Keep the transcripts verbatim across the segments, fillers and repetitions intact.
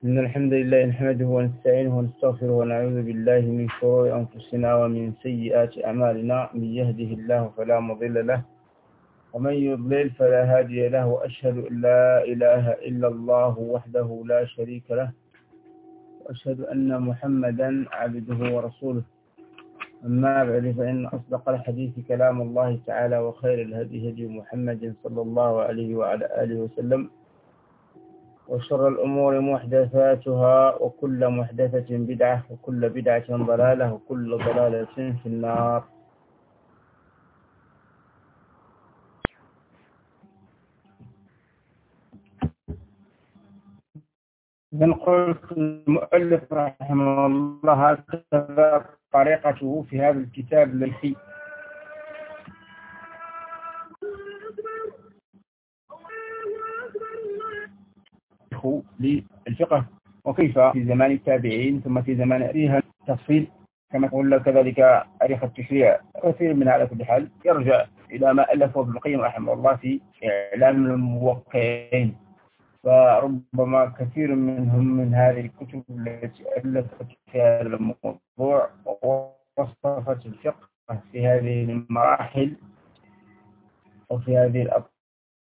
إن الحمد لله نحمده ونستعينه ونستغفره ونعوذ بالله من شرور أنفسنا ومن سيئات أعمالنا. من يهده الله فلا مضل له ومن يضلل فلا هادي له، وأشهد أن لا إله إلا الله وحده لا شريك له، وأشهد أن محمدا عبده ورسوله. أما بعد، فإن أصدق الحديث كلام الله تعالى، وخير الهدي هدي محمد صلى الله عليه وعلى آله وسلم، وشر الأمور محدثاتها، وكل محدثة بدعة، وكل بدعة ضلالة، وكل ضلالة في النار. نقول المؤلف رحمه الله هكذا طريقته في هذا الكتاب الذي للفقه، وكيف في زمان التابعين ثم في زمان فيها التفصيل كما قلنا، كذلك تاريخ التشريع. كثير من على كل حال يرجع إلى ما ألفه ابن القيم رحمه الله في إعلام الموقعين، فربما كثير منهم من هذه الكتب التي ألفت في هذا الموضوع ووصفت الفقه في هذه المراحل وفي هذه الأطوار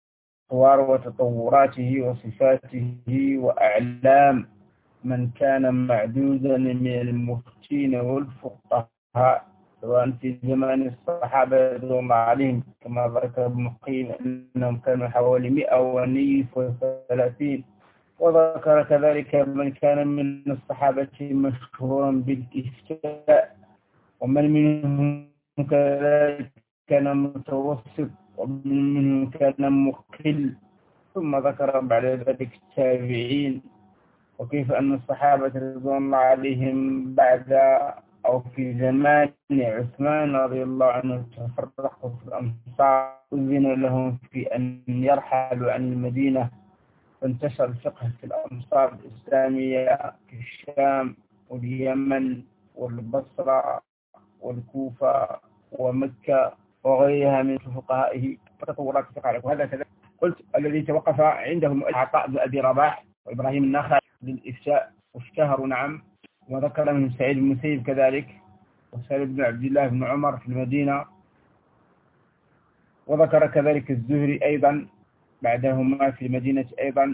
وتطوراته وصفاته وأعلام من كان معدودا من المفتين والفقهاء، سواء في زمان الصحابة رضي الله عليهم كما ذكر ابن القيم أنهم كانوا حوالي مئة وثلاثين، وذكر كذلك من كان من الصحابة مشهورا بالإفتاء، ومن منهم كذلك كان متوسط، ومن منهم كان مقل، ثم ذكر بعد ذلك التابعين، وكيف أن الصحابة رضوان الله عليهم بعد أو في زمان عثمان رضي الله عنه تفرقوا في الأمصار، أذن لهم في أن يرحلوا عن المدينة، فانتشر الفقه في الأمصار الإسلامية في الشام واليمن والبصرة والكوفة ومكة وغيرها من فقهائه وتطورات الفقه. وهذا كذا قلت الذي توقف عندهم عطاء بن أبي رباح وإبراهيم النخعي للإفتاء واشتهروا، نعم، وذكر من سعيد بن المسيب كذلك، وسالم بن عبد الله بن عمر في المدينة، وذكر كذلك الزهري أيضا بعدهما في المدينة أيضا،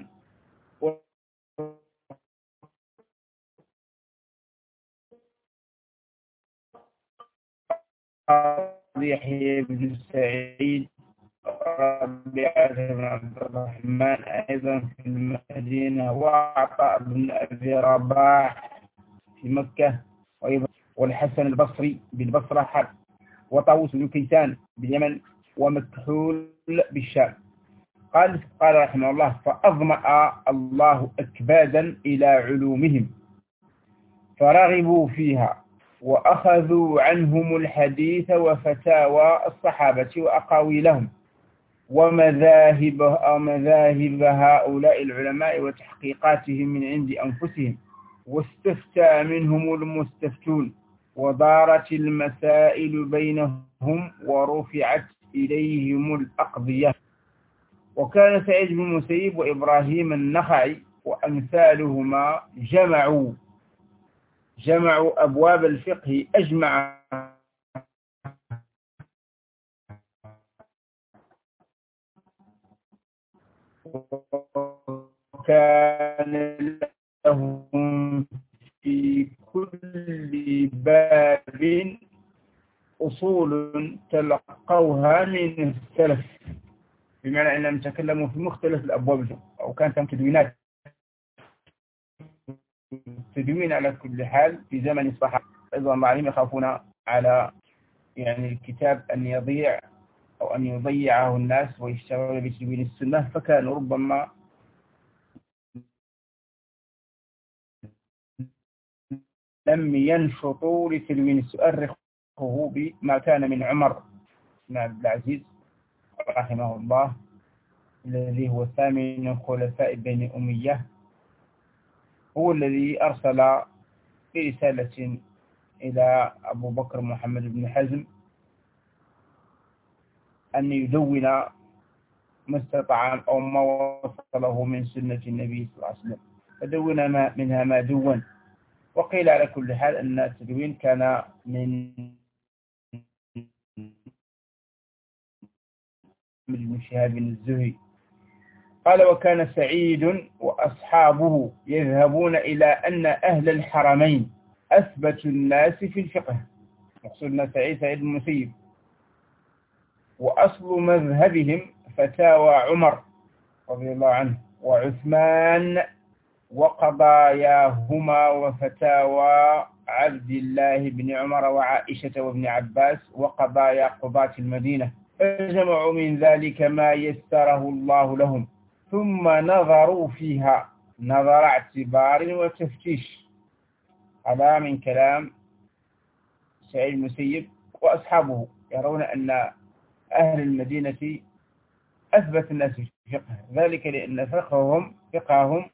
يحيى بن سعيد، ربيعة بن عبد الرحمن أيضا في المدينة، وعطاء بن أبي رباح في مكة، والحسن البصري بالبصرة حرب، وطاووس بن كيسان باليمن، ومكحول بالشام. قال قال رحمه الله: فأظمأ الله أكبادا إلى علومهم فرغبوا فيها، وأخذوا عنهم الحديث وفتاوى الصحابة وأقاويلهم ومذاهب مذاهب هؤلاء العلماء وتحقيقاتهم من عند أنفسهم، واستفتى منهم المستفتون، ودارت المسائل بينهم ورفعت إليهم الأقضية. وكان سعيد بن المسيب وإبراهيم النخعي وأمثالهما جمعوا جمعوا أبواب الفقه أجمع وكان لهم في كل باب أصول تلقوها من السلف، بمعنى أنهم تكلموا في مختلف الأبواب، أو كانت تدوينات تدوين على كل حال في زمن الصحابة رضوان الله عليهم، يخافون على يعني الكتاب أن يضيع أو أن يضيعه الناس ويشتغلوا بتدوين السنة، فكانوا ربما لم ينشطوا لتدوين السؤال بما كان من عمر بن عبد العزيز رحمه الله، الذي هو الثامن من خلفاء بني أمية، هو الذي أرسل برسالة إلى أبو بكر محمد بن حزم أن يدون ما استطاع أو ما وصله من سنة النبي صلى الله عليه وسلم، فدون ما منها ما دون. وقيل على كل حال أن التدوين كان من ابن شهاب الزهري. قال وكان سعيد وأصحابه يذهبون إلى أن أهل الحرمين أثبت الناس في الفقه، مقصودنا سعيد سعيد بن المسيب، وأصل مذهبهم فتاوى عمر رضي الله عنه وعثمان وقضاياهما وفتاوى عبد الله بن عمر وعائشة وابن عباس وقضايا قضاة المدينة، فجمعوا من ذلك ما يسره الله لهم، ثم نظروا فيها نظر اعتبار وتفتيش. هذا من كلام سعيد المسيب وأصحابه، يرون أن أهل المدينة أثبت الناس في الفقه، ذلك لأن فقههم فقههم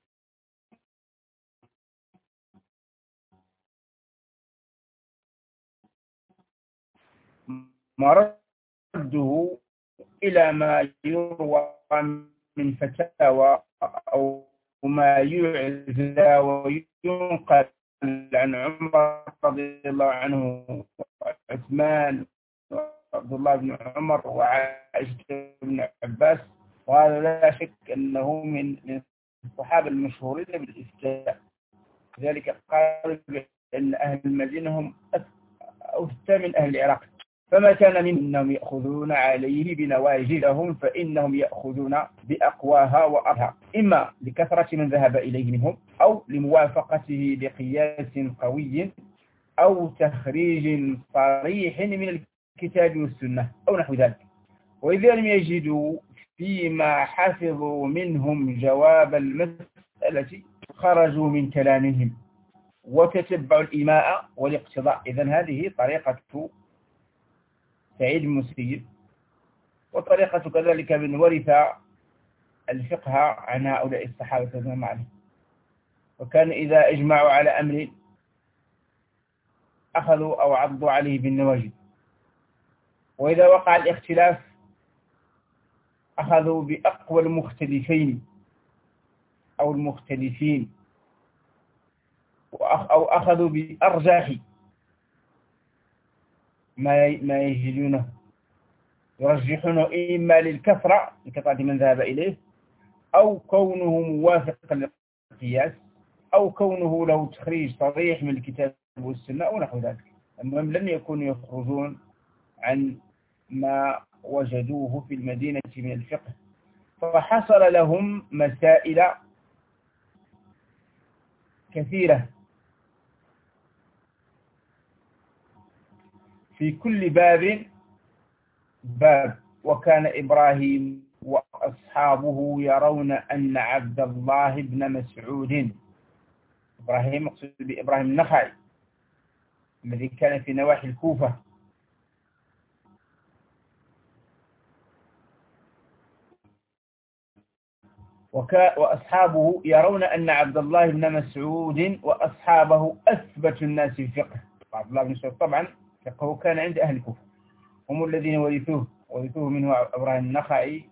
مرده إلى ما يروى من فتاوى أو ما يعزى وينقل عن عمر رضي الله عنه وعثمان وعبد الله بن عمر وعائشة بن عباس، وهذا لا شك أنه من الصحابة المشهورين بالإفتاء. ذلك قالوا أن أهل المدينة هم أفتى من أهل العراق، فما كان منهم يأخذون عليه بنواجذهم فإنهم يأخذون بأقواها وأرها، إما لكثرة من ذهب إليه منهم أو لموافقته بقياس قوي أو تخريج صريح من الكتاب والسنة أو نحو ذلك. وإذا لم يجدوا فيما حفظوا منهم جواب المسألة خرجوا من كلامهم وتتبعوا الإيماء والاقتضاء. إذن هذه طريقة سعيد المسيب، وطريقة كذلك من ورث الفقه عن هؤلاء الصحابة رضي الله عنهم. وكان إذا اجمعوا على أمر أخذوا أو عضوا عليه بالنواجذ، وإذا وقع الاختلاف أخذوا بأقوى المختلفين أو المختلفين، أو أخذوا بأرجاح ما ما يجدونه، يرجحونه إما للكثرة لكثرة من ذهب إليه، أو كونه موافقا للقياس، أو كونه له تخريج صريح من الكتاب والسنة أو نحو ذلك. المهم لم يكونوا يخرجون عن ما وجدوه في المدينة من الفقه. فحصل لهم مسائل كثيرة في كل باب باب. وكان إبراهيم وأصحابه يرون أن عبد الله بن مسعود، إبراهيم مقصود بإبراهيم النخعي الذي كان في نواحي الكوفة، وأصحابه يرون أن عبد الله بن مسعود وأصحابه أثبت الناس في الفقه. عبد الله بن مسعود طبعا فقهه كان عند أهل الكوفة، هم الذين ورثوه ورثوه منه إبراهيم النخعي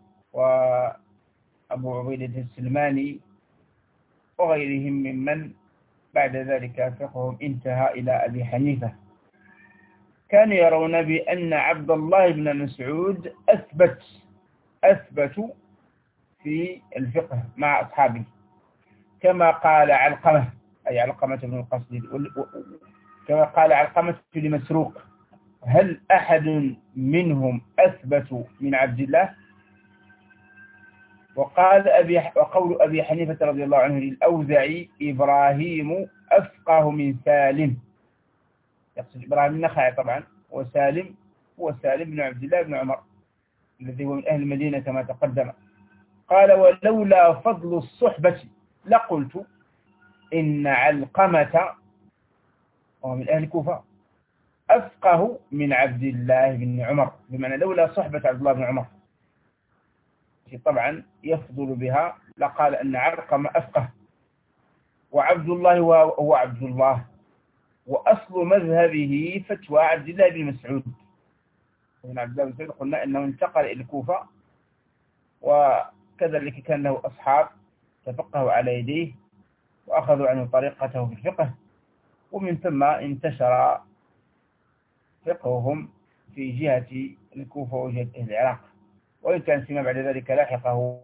وأبو عبيدة السلماني وغيرهم ممن بعد ذلك فقههم انتهى إلى أبي حنيفة. كانوا يرون بأن عبد الله بن مسعود أثبت أثبت في الفقه مع أصحابه، كما قال علقمة أي علقمة بن القصد، كما قال علقمة لمسروق: هل أحد منهم أثبت من عبد الله؟ وقال أبي وقول أبي حنيفة رضي الله عنه للأوزعي: إبراهيم أفقه من سالم، يقصد إبراهيم النخعي طبعا، وسالم هو سالم بن عبد الله بن عمر الذي هو من أهل المدينة كما تقدم. قال: ولولا فضل الصحبة لقلت إن علقمة وهو من أهل الكوفة أفقه من عبد الله بن عمر، بمعنى لولا صحبة عبد الله بن عمر طبعا يفضل بها لقال أن علقمة أفقه، وعبد الله هو عبد الله، وأصل مذهبه فتوى عبد الله بن مسعود. ومن عبد الله بن مسعود قلنا أنه انتقل إلى الكوفة، وكذلك كان له أصحاب تفقهوا على يديه وأخذوا عنه طريقته في الفقه، ومن ثم انتشر فقههم في جهة الكوفة وجهة العراق، وإن كان فيما بعد ذلك لاحقه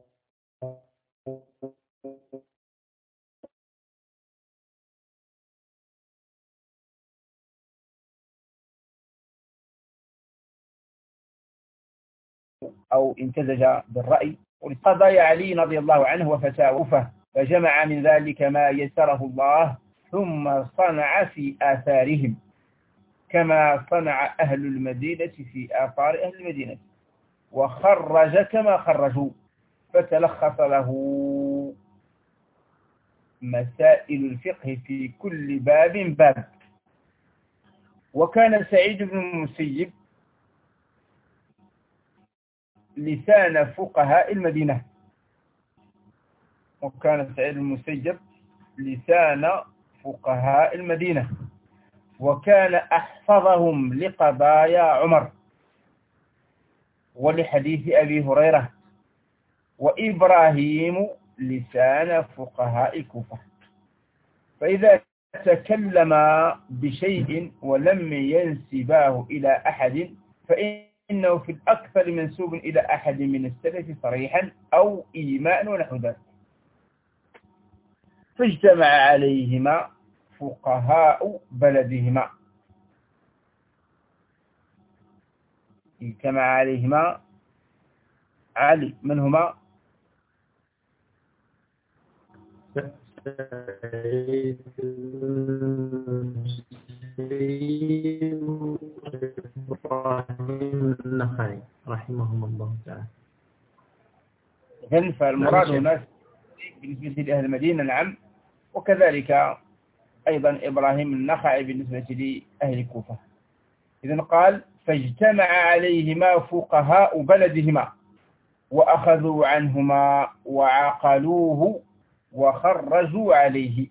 أو امتزج بالرأي. قضى علي رضي الله عنه وفتاوفه، فجمع من ذلك ما يسره الله، ثم صنع في آثارهم كما صنع أهل المدينة في آثار أهل المدينة، وخرج كما خرجوا، فتلخص له مسائل الفقه في كل باب باب. وكان سعيد بن المسيب لسان فقهاء المدينة وكان سعيد بن المسيب لسان فقهاء المدينة وكان أحفظهم لقضايا عمر ولحديث أبي هريرة. وإبراهيم لسان فقهاء الكوفة، فإذا تكلم بشيء ولم ينسباه إلى أحد فإنه في الأكثر منسوب إلى أحد من السلف صريحا أو إيماء ونحو ذلك. فاجتمع عليهما فقهاء بلدهما اجتمع عليهما علي من هما؟ سعيد إبراهيم النخعي رحمهم الله تعالى. إذن فالمراد هنا بالنسبة لأهل المدينة نعم، وكذلك أيضا إبراهيم النخعي بالنسبة لأهل الكوفة. إذن قال فاجتمع عليهما فقهاء بلدهما وأخذوا عنهما وعقلوه وخرجوا عليه.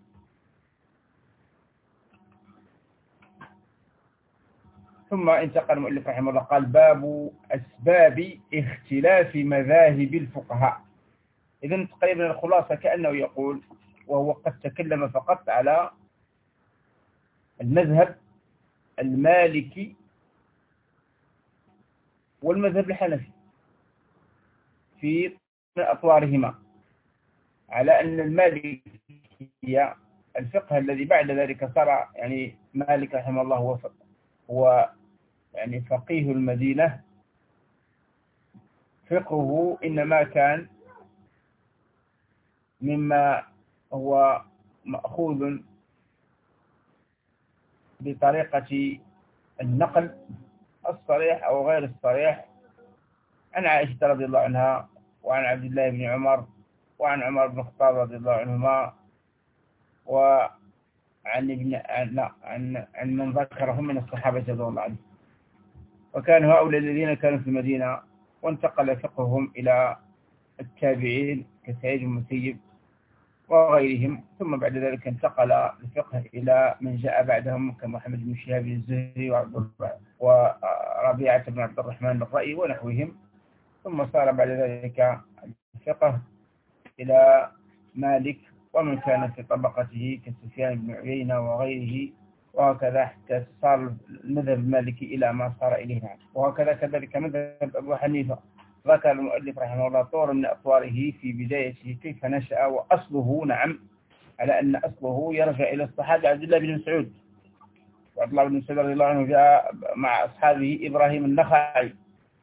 ثم انتقل المؤلف رحمه الله قال باب أسباب اختلاف مذاهب الفقهاء. إذن تقريبا الخلاصة كأنه يقول وهو قد تكلم فقط على المذهب المالكي والمذهب الحنفي في أطوارهما، على أن المالكية الفقه الذي بعد ذلك صار يعني مالك رحمه الله هو هو يعني فقيه المدينة، فقهه إنما كان مما هو مأخوذ بطريقة النقل الصريح أو غير الصريح عن عائشة رضي الله عنها وعن عبد الله بن عمر وعن عمر بن الخطاب رضي الله عنهما وعن ابن لا عن عن من ذكرهم من الصحابة رضي الله عنهم. وكانوا هؤلاء الذين كانوا في المدينة وانتقل فقههم إلى التابعين كسعيد بن المسيب وغيرهم، ثم بعد ذلك انتقل الفقه إلى من جاء بعدهم كمحمد بن شهاب الزهري وربيعة بن عبد الرحمن الرأي ونحوهم، ثم صار بعد ذلك الفقه إلى مالك ومن كان في طبقته كسفيان بن عيينة وغيره، وهكذا حتى صار المذهب المالكي إلى ما صار إليه نعم. وهكذا كذلك مذهب أبو حنيفة. ذكر المؤلف رحمه الله طور من أطواره في بدايته كيف نشأ، وأصله نعم على أن أصله يرجع إلى الصحابة عبد الله بن مسعود، وعبد الله بن مسعود رضي الله عنه جاء مع أصحابه إبراهيم النخعي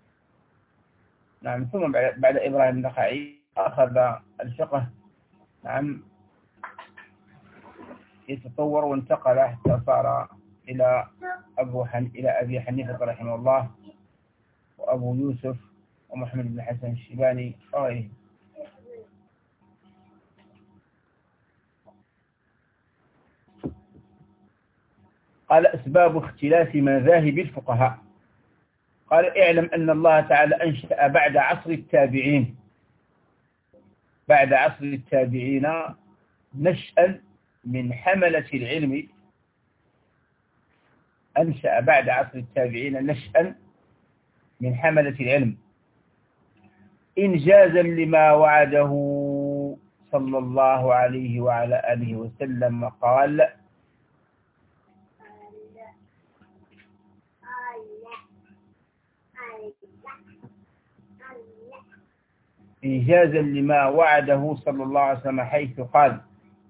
نعم، ثم بعد إبراهيم النخعي أخذ الفقه نعم يتطور وانتقل حتى صار إلى أبو حن... إلى أبي حنيفة رحمه الله وأبو يوسف ومحمد بن حسن الشيباني وغيره. قال أسباب اختلاف مذاهب الفقهاء. قال اعلم أن الله تعالى أنشأ بعد عصر التابعين بعد عصر التابعين نشأ من حملة العلم أنشأ بعد عصر التابعين نشأ من حملة العلم إنجازا لما وعده صلى الله عليه وعلى آله وسلم قال: إنجازا لما وعده صلى الله عليه وسلم حيث قال: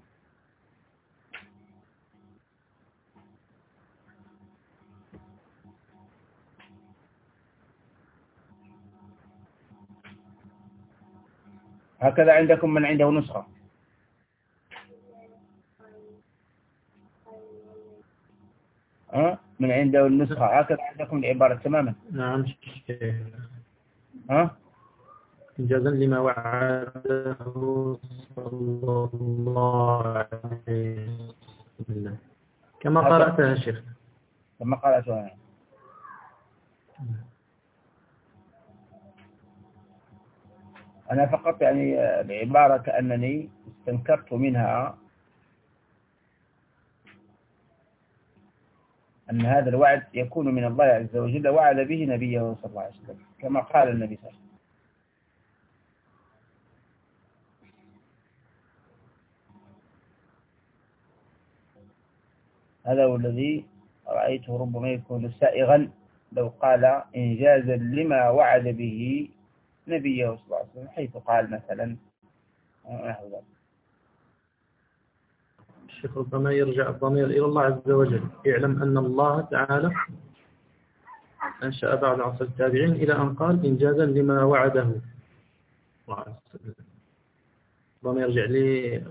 هكذا عندكم من عنده نسخة؟ أه؟ من عنده النسخة هكذا عندكم العبارة تماما؟ نعم شيخ. ها؟ إنجازا لما وعده صلى الله عليه وسلم كما قرأتها شيخ. كما قرأتها. أنا فقط يعني العبارة كأنني استنكرت منها أن هذا الوعد يكون من الله عز وجل، وعد به نبيه صلى الله عليه وسلم كما قال النبي صلى الله عليه وسلم. هذا هو الذي رأيته ربما يكون سائغا لو قال إنجازا لما وعد به نبيه صلى الله عليه وسلم، حيث قال مثلا نحو ذلك. الشيخ ربما يرجع الضمير إلى الله عز وجل. اعلم أن الله تعالى أنشأ بعد عصر التابعين إلى أن قال إنجازا لما وعده. ربما يرجع لي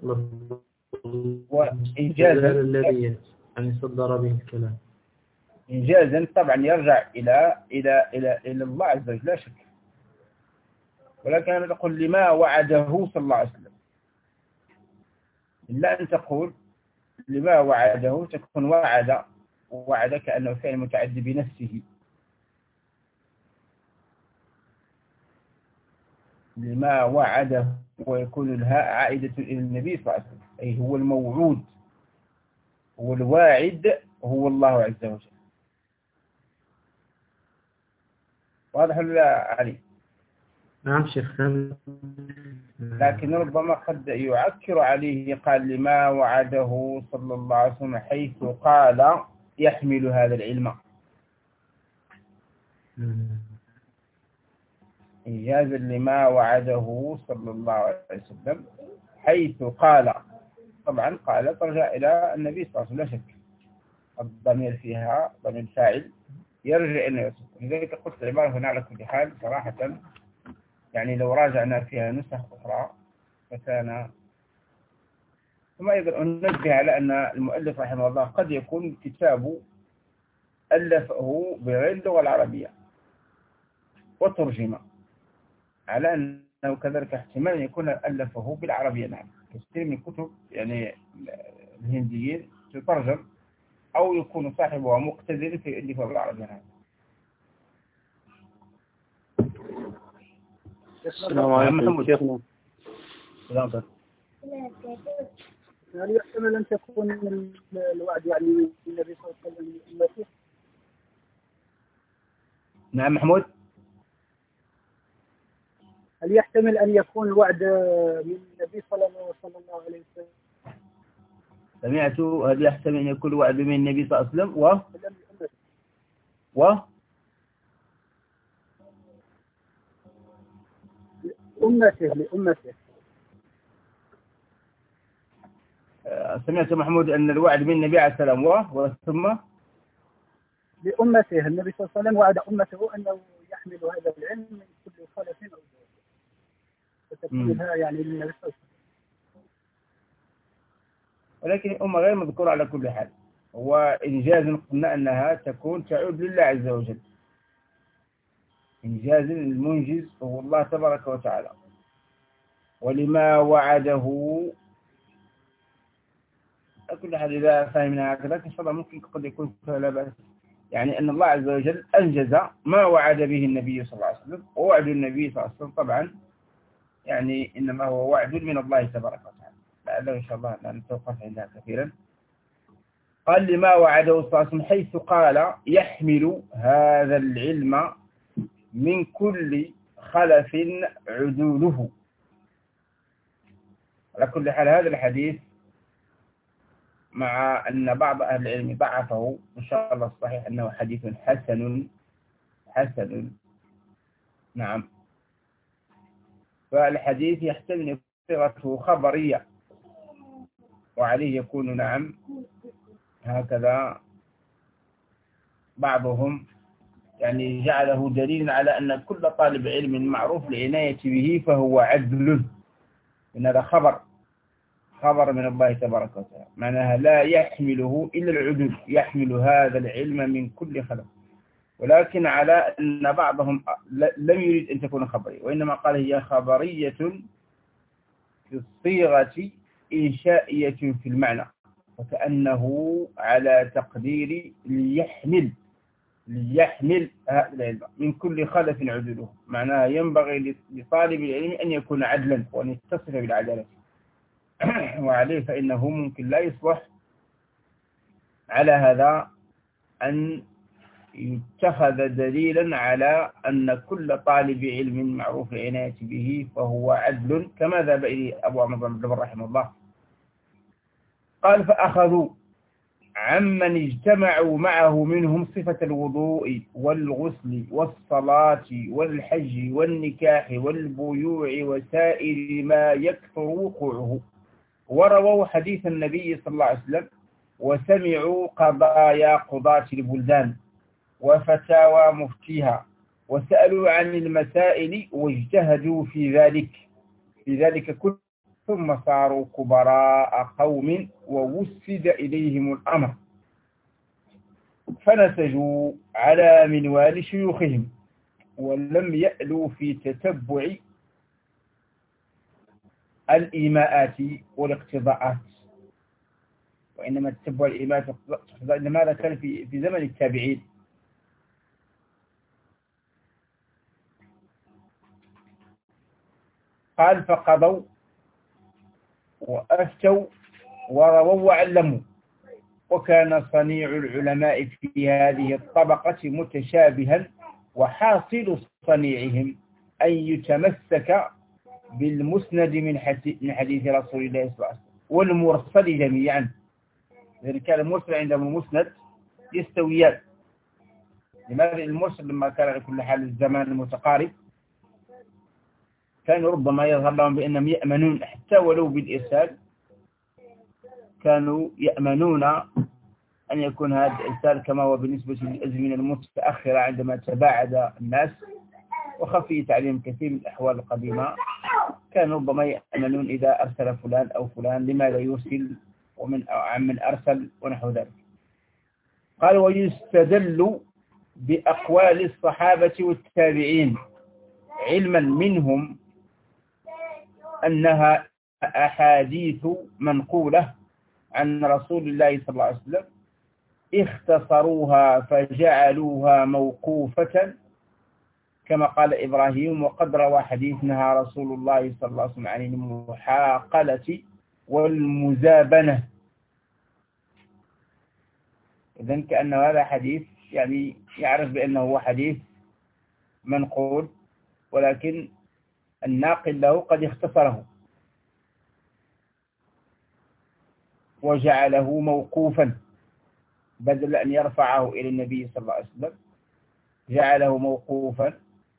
وإنجازا الذي يعني صدر به الكلام. إنجازا طبعا يرجع إلى إلى إلى إلى الله عز وجل لا شك، ولكن أنا أقول لما وعده صلى الله عليه وسلم، إلا أن تقول لما وعده تكون وعد وعد كأنه فعل متعدي بنفسه. لما وعده ويكون الهاء عائدة إلى النبي صلى الله عليه وسلم، أي هو الموعود، هو الواعد، هو الله عز وجل. واضح ولا علي؟ نعم شيخ. لكن ربما قد يعكر عليه، قال لما وعده صلى الله عليه وسلم حيث قال يحمل هذا العلم. إنجازا لما وعده صلى الله عليه وسلم حيث قال. طبعا قال ترجع إلى النبي صلى الله عليه وسلم لا شك، الضمير فيها ضمير فاعل يرجع إلى النبي. لذلك قلت العبارة هنا على كل حال صراحة يعني لو راجعنا فيها نسخ أخرى فكان. ثم أيضا ننبه على أن المؤلف رحمه الله قد يكون كتاب ألفه بغير اللغة العربية وترجمه، على أنه كذلك احتمال يكون ألفه بالعربية. نعم، كثير من كتب يعني الهنديين تترجم أو يكون صاحبها مقتدر في ألفها بالعربية. نعم. السلام عليكم شيخنا. سلام. هل يحتمل أن تكون الوعد يعني النبي صلى الله عليه وسلم لأمته؟ نعم محمود. هل يحتمل أن يكون الوعد من النبي صلى الله عليه وسلم؟ سمعت هل يحتمل أن يكون الوعد من النبي صلى الله عليه وسلم و و أمته لأمته. سمعت محمود أن الوعد من النبي عليه السلام و ثم لأمته. النبي صلى الله عليه وسلم وعد أمته أنه يحمل هذا العلم من كل خلف أو زوج، فتكونها يعني للنبي صلى الله عليه وسلم. ولكن الأمة غير مذكورة على كل حال. وإنجاز قلنا أنها تكون تعود لله عز وجل. إنجاز المنجز هو الله تبارك وتعالى. ولما وعده على كل حال إذا فهمنا هكذا إن شاء الله ممكن قد يكون لا بأس، يعني أن الله عز وجل أنجز ما وعد به النبي صلى الله عليه وسلم. ووعد النبي صلى الله عليه وسلم طبعا يعني إنما هو وعد من الله تبارك وتعالى. لعله إن شاء الله لا نتوقف عندها كثيرا. قال لما وعده صلى الله عليه وسلم حيث قال يحمل هذا العلم من كل خلف عدوله. على كل حال هذا الحديث مع أن بعض أهل العلم ضعفه إن شاء الله الصحيح أنه حديث حسن حسن نعم. فالحديث يحتمل صيغته خبرية وعليه يكون نعم هكذا بعضهم يعني جعله دليل على أن كل طالب علم معروف العناية به فهو عدل، إن هذا خبر خبر من الله تبارك وتعالى، معناها لا يحمله إلا العدل، يحمل هذا العلم من كل خلق. ولكن على أن بعضهم لم يريد أن تكون خبرية، وإنما قال هي خبرية في الصيغة إنشائية في المعنى، وكأنه على تقدير ليحمل ليحمل هذا العلم من كل خلف عدله، معناها ينبغي لطالب العلم أن يكون عدلا وأن يتصف بالعدالة، وعليه فإنه ممكن لا يصلح على هذا أن يتخذ دليلا على أن كل طالب علم معروف العناية به فهو عدل، كما ذهب إليه أبو عمر بن جبر رحمه الله. قال فأخذوا عمن اجتمعوا معه منهم صفة الوضوء والغسل والصلاة والحج والنكاح والبيوع وسائر ما يكثر وقوعه، ورووا حديث النبي صلى الله عليه وسلم، وسمعوا قضايا قضاة البلدان وفتاوى مفتيها، وسألوا عن المسائل واجتهدوا في ذلك في ذلك كله، ثم صاروا كبراء قوم ووسد إليهم الأمر، فنسجوا على منوال شيوخهم، ولم يألوا في تتبع الإيماءات والاقتضاءات، وإنما تتبع الإيماءات والاقتضاءات إنما هذا كان في في زمن التابعين. قال فقضوا وأفتوا ورووا وعلموا، وكان صنيع العلماء في هذه الطبقة متشابها، وحاصل صنيعهم أن يتمسك بالمسند من حديث رسول الله صلى الله عليه وسلم والمرسل جميعا، لذلك كان المرسل عندهم المسند يستويان. لماذا المرسل؟ لما كان على كل حال الزمان المتقارب كانوا ربما يظهر لهم بأنهم يأمنون حتى ولو بالإرسال، كانوا يأمنون أن يكون هذا الإرسال كما هو بالنسبة للأزمنة المتأخرة عندما تباعد الناس وخفي تعليم كثير من الأحوال القديمة، كانوا ربما يأمنون إذا أرسل فلان أو فلان لما لا يرسل ومن عن من أرسل ونحو ذلك. قال ويستدل بأقوال الصحابة والتابعين علما منهم أنها أحاديث منقولة عن رسول الله صلى الله عليه وسلم، اختصروها فجعلوها موقوفة كما قال إبراهيم، وقد روى حديث نهى رسول الله صلى الله عليه وسلم عن المحاقلة والمزابنة. إذن كأن هذا حديث يعني يعرف بأنه هو حديث منقول، ولكن الناقل له قد اختصره وجعله موقوفا، بدل أن يرفعه إلى النبي صلى الله عليه وسلم جعله موقوفا،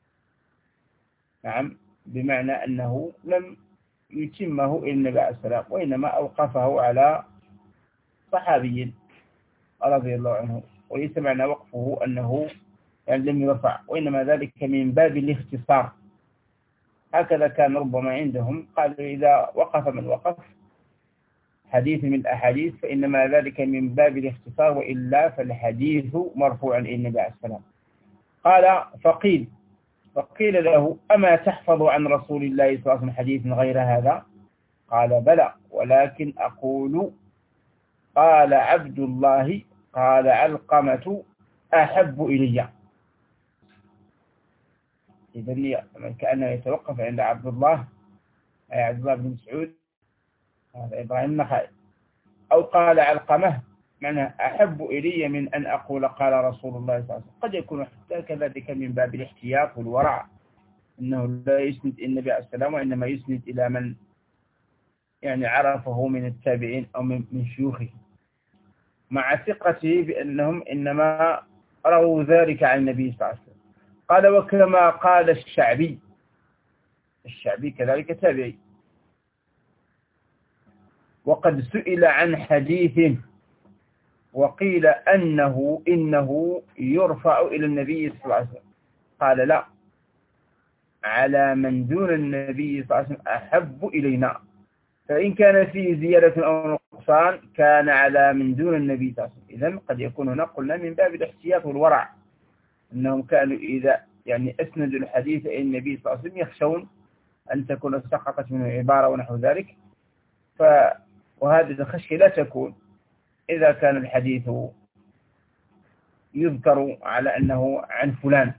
نعم، بمعنى أنه لم يتمه إلى النبي عليه السلام، وإنما أوقفه على صحابي رضي الله عنه، وليس معنى وقفه أنه يعني لم يرفع، وإنما ذلك من باب الاختصار. هكذا كان ربما عندهم، قالوا إذا وقف من وقف حديث من الأحاديث فإنما ذلك من باب الاختصار، وإلا فالحديث مرفوع إلى النبي عليه السلام. قال فقيل فقيل له أما تحفظ عن رسول الله صلى الله عليه وسلم حديث غير هذا؟ قال بلى، ولكن أقول قال عبد الله قال علقمة أحب إلي. إذن كأنه يتوقف عند عبد الله، أي عبد الله بن مسعود هذا إبراهيم النخعي، أو قال علقمة معنى أحب إلي من أن أقول قال رسول الله صلى الله عليه وسلم. قد يكون حتى كذلك من باب الاحتياط والورع، إنه لا يسند النبي عليه السلام، وإنما يسند إلى من يعني عرفه من التابعين أو من من شيوخه، مع ثقته بأنهم إنما رووا ذلك عن النبي صلى الله عليه وسلم. قال وكما قال الشعبي، الشعبي كذلك تابعي، وقد سئل عن حديث وقيل أنه إنه يرفع إلى النبي صلى الله عليه وسلم، قال لا، على من دون النبي صلى الله عليه وسلم أحب إلينا، فإن كان فيه زيادة أو نقصان كان على من دون النبي صلى الله عليه وسلم. إذن قد يكون هنا قلنا من باب الاحتياط والورع، أنهم كانوا إذا يعني أسندوا الحديث إلى النبي صلى الله عليه وسلم يخشون أن تكون سقطت منه عبارة ونحو ذلك، ف وهذه الخشية لا تكون إذا كان الحديث يذكر على أنه عن فلان.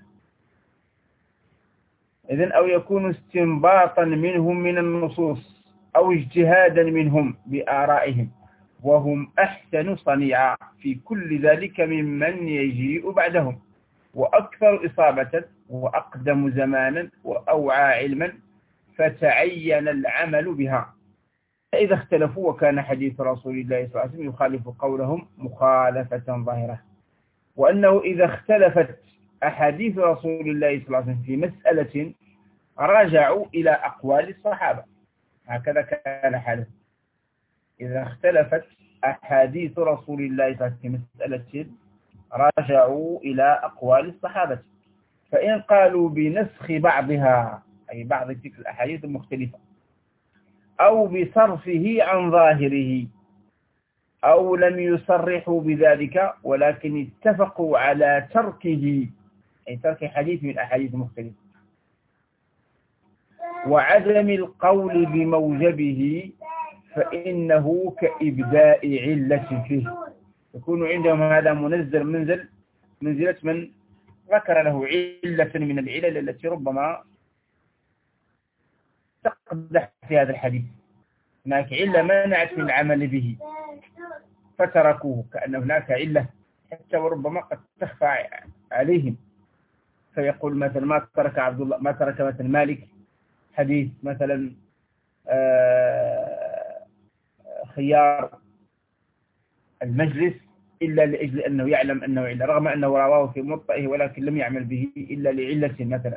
إذن أو يكون استنباطا منهم من النصوص أو اجتهادا منهم بآرائهم، وهم أحسن صنيعا في كل ذلك ممن يجيء بعدهم، وأكثر إصابة وأقدم زمانا وأوعى علما، فتعين العمل بها. فإذا اختلفوا وكان حديث رسول الله صلى الله عليه وسلم يخالف قولهم مخالفة ظاهرة، وأنه إذا اختلفت أحاديث رسول الله صلى الله عليه وسلم في مسألة رجعوا إلى أقوال الصحابة، هكذا كان حاله. إذا اختلفت أحاديث رسول الله صلى الله عليه وسلم في مسألة رجعوا إلى أقوال الصحابة، فإن قالوا بنسخ بعضها أي بعض تلك الأحاديث المختلفة أو بصرفه عن ظاهره أو لم يصرحوا بذلك ولكن اتفقوا على تركه أي ترك حديث من الأحاديث المختلفة وعدم القول بموجبه، فإنه كإبداء علة فيه، يكون عندهم هذا منزل منزل منزلة من ذكر له علة من العلل التي ربما تقدح في هذا الحديث، هناك علة منعت من العمل به فتركوه، كأن هناك علة حتى وربما قد تخفى عليهم، فيقول مثلا ما ترك عبد الله ما ترك مثلا مالك حديث مثلا خيار المجلس إلا لأجل أنه يعلم أنه علة، رغم أنه رواه في موطئه ولكن لم يعمل به إلا لعلة مثلا.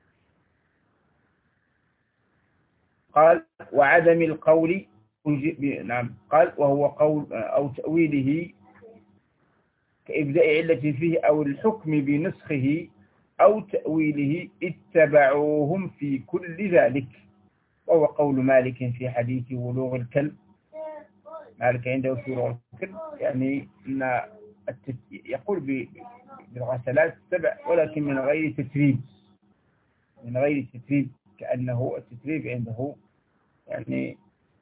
قال وعدم القول نعم قال وهو قول أو تأويله كإبداء علة فيه أو الحكم بنسخه أو تأويله اتبعوهم في كل ذلك، وهو قول مالك في حديث ولوغ الكلب. مالك عنده في ولوغ الكلب يعني أن يقول بالغسلات السبع ولكن من غير تتريب، من غير تتريب، كأنه التتريب عنده يعني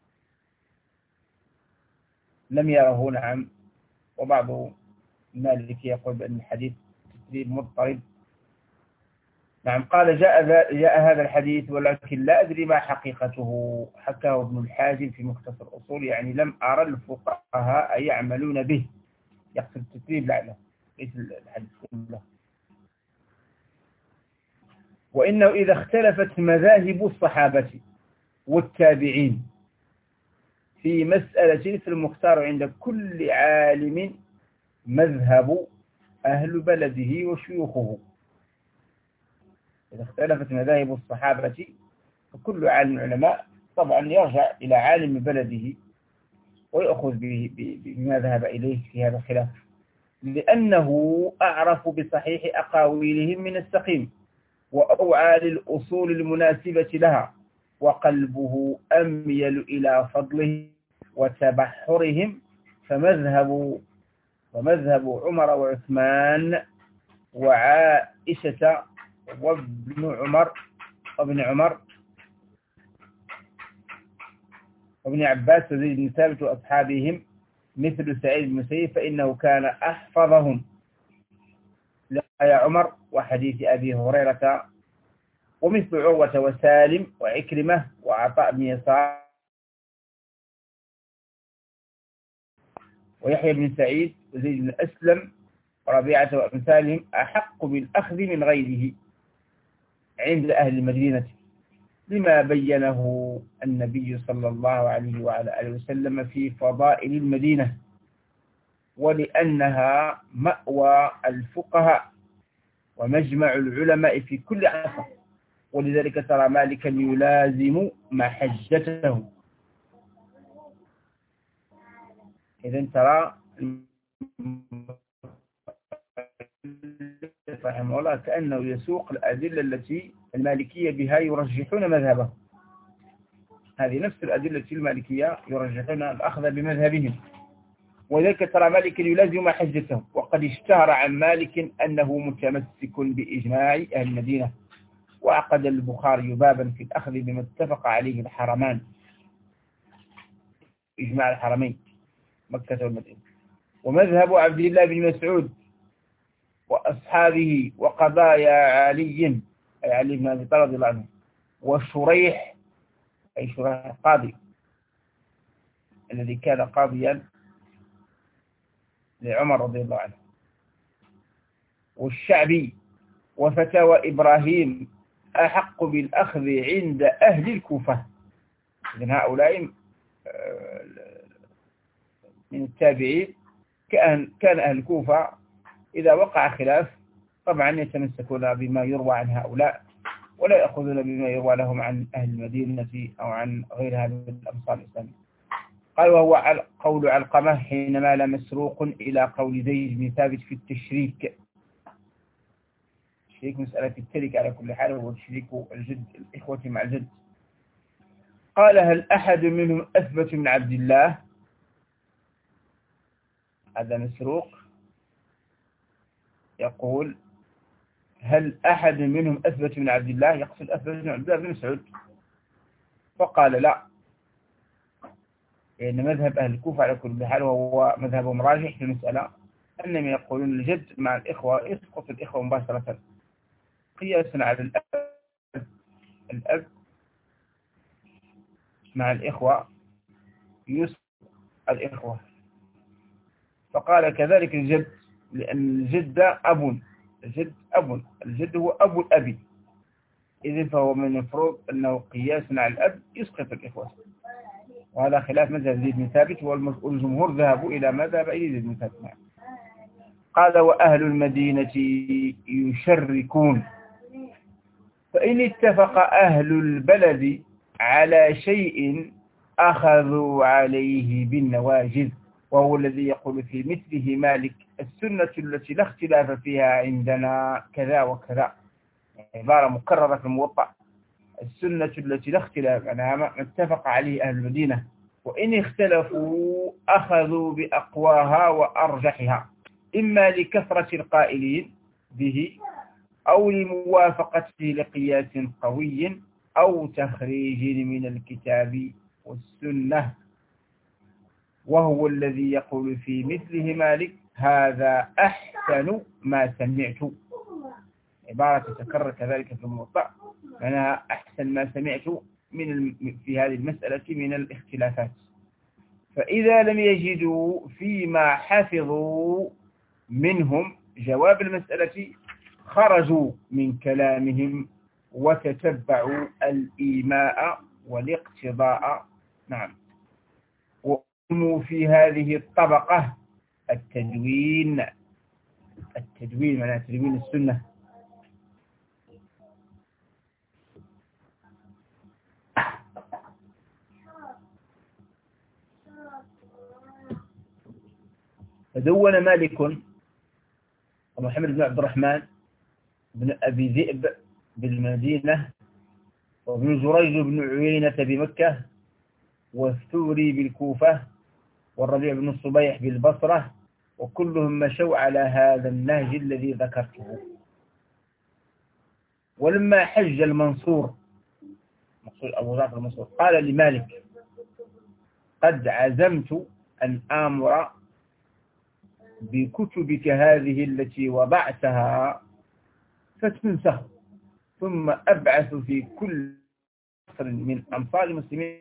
لم يره. نعم. وبعض مالك يقول بأن الحديث تتريب مضطرب. نعم. قال جاء, جاء هذا الحديث ولكن لا أدري ما حقيقته، حكاه ابن الحاجب في مختصر الأصول، يعني لم أرى الفقهاء يعملون به، يقصد التتريب لعنه ليس الحديث كله. وإنه إذا اختلفت مذاهب الصحابة والتابعين في مسألة فالمختار عند كل عالم مذهب أهل بلده وشيوخه. إذا اختلفت مذاهب الصحابة فكل عالم العلماء طبعا يرجع إلى عالم بلده ويأخذ بما ذهب إليه في هذا الخلاف، لأنه أعرف بصحيح أقاويلهم من السقيم وأوعى للأصول المناسبة لها، وقلبه أميل إلى فضله وتبحرهم، فمذهب ومذهب عمر وعثمان وعائشة وابن عمر وابن عمر وابن عباس وزيد بن ثابت وأصحابهم مثل سعيد بن مسيب، فإنه كان أحفظهم لآية عمر وحديث أبي هريرة، ومثل عروة وسالم وعكرمة وعطاء بن يسار ويحيى بن سعيد وزيد بن أسلم وربيعة وأمثالهم أحق بالأخذ من غيره عند أهل المدينة. لما بينه النبي صلى الله عليه وعلى آله وسلم في فضائل المدينة، ولأنها مأوى الفقهاء ومجمع العلماء في كل عصر، ولذلك ترى مالكا يلازم محجته. إذن ترى رحمه الله كأنه يسوق الأدلة التي المالكية بها يرجحون مذهبه، هذه نفس الأدلة المالكية يرجحون الأخذ بمذهبهم، وذلك ترى مالك يلازم حجته. وقد اشتهر عن مالك أنه متمسك بإجماع أهل المدينة، وعقد البخاري بابا في الأخذ بما اتفق عليه الحرمان، إجماع الحرمين مكة والمدينة، ومذهب عبد الله بن مسعود وأصحابه وقضايا علي أي علي بن أبي طالب رضي الله عنه، وشريح أي شريح القاضي الذي كان قاضيا لعمر رضي الله عنه، والشعبي وفتاوى إبراهيم أحق بالأخذ عند أهل الكوفة. إذن هؤلاء من التابعين كان أهل الكوفة إذا وقع خلاف طبعا يتمسكون بما يروى عن هؤلاء، ولا يأخذون بما يروى لهم عن أهل المدينة أو عن غيرها من الأمصار الإسلامية. قال وهو قول علقمة حين مال مسروق إلى قول زيد بن ثابت في التشريك. التشريك مسألة الترك على كل حال، هو تشريك الجد الإخوة مع الجد. قال هل أحد منهم أثبت من عبد الله؟ هذا مسروق يقول هل أحد منهم أثبت من عبد الله، يقصد أثبت من عبد الله بن مسعود، فقال لا، لأن يعني مذهب أهل الكوفة على كل حال وهو مذهبهم راجح في المسألة أنهم يقولون الجد مع الإخوة يسقط الإخوة مباشرة قياسا على الأب الأب مع الإخوة يسقط الإخوة. فقال كذلك الجد، لأن الجد أب، الجد أب، الجد هو أبو الأب، إذن فهو من المفروض أنه قياسا على الأب يسقط الإخوة، وهذا خلاف مذهب زيد بن ثابت، والجمهور ذهبوا إلى مذهب زيد بن ثابت. قال وأهل المدينة يشركون، فإن اتفق أهل البلد على شيء أخذوا عليه بالنواجذ، وهو الذي يقول في مثله مالك السنة التي لا اختلاف فيها عندنا كذا وكذا، عبارة مكررة في الموطأ، السنة التي لا اختلاف عنها ما اتفق عليه أهل المدينة، وإن اختلفوا أخذوا بأقواها وأرجحها، إما لكثرة القائلين به أو لموافقته لقياس قوي أو تخريج من الكتاب والسنة، وهو الذي يقول في مثله مالك هذا أحسن ما سمعت، عبارة تتكرر كذلك في الموطأ، أنا أحسن ما سمعت من في هذه المسألة من الاختلافات. فإذا لم يجدوا فيما حفظوا منهم جواب المسألة خرجوا من كلامهم وتتبعوا الإيماء والاقتضاء. نعم. وهم في هذه الطبقة التدوين، التدوين معناه تدوين السنة، فدون مالك ومحمد بن عبد الرحمن بن أبي ذئب بالمدينة، وابن جريج بن عيينة بمكة، والثوري بالكوفة، والربيع بن الصبيح بالبصرة، وكلهم مشوا على هذا النهج الذي ذكرته. ولما حج المنصور مقصود أبو جعفر المنصور قال لمالك قد عزمت أن آمر بكتبك هذه التي وضعتها فتنسخ، ثم أبعث في كل مصر من أمصار المسلمين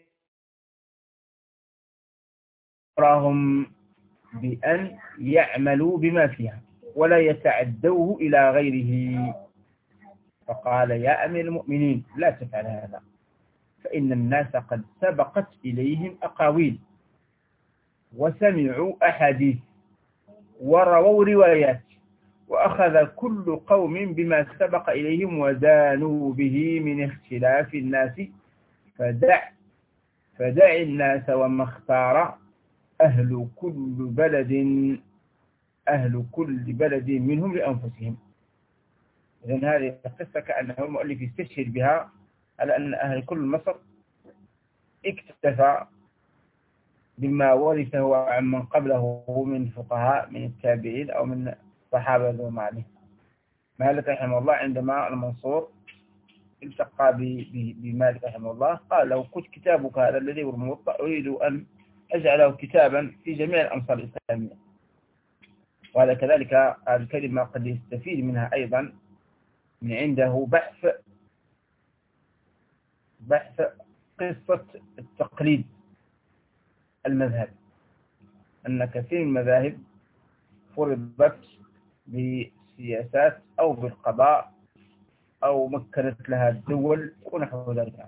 أمرهم بأن يعملوا بما فيها ولا يتعدوه إلى غيره. فقال يا أمير المؤمنين لا تفعل هذا، فإن الناس قد سبقت إليهم أقاويل وسمعوا أحاديث ورووا روايات، وأخذ كل قوم بما سبق إليهم وزانوا به من اختلاف الناس، فدع فدع الناس وما اختار أهل كل بلد أهل كل بلد منهم لأنفسهم. إذن هذه القصة كأنه المؤلف يستشهد بها على أن أهل كل مصر اكتفى بما ورثه عن من قبله من فقهاء من التابعين أو من الصحابة رضوان عليهم. مالك رحمه الله عندما المنصور التقى بمالك رحمه الله قال له: كنت كتابك هذا الذي هو الموطأ أريد أن أجعله كتابا في جميع الأمصار الإسلامية. وهذا كذلك الكلمة قد يستفيد منها أيضا من عنده بحث بحث قصة التقليد المذهب، أن كثير من المذاهب فرضت بسياسات أو بالقضاء أو مكنت لها الدول ونحو ذلك.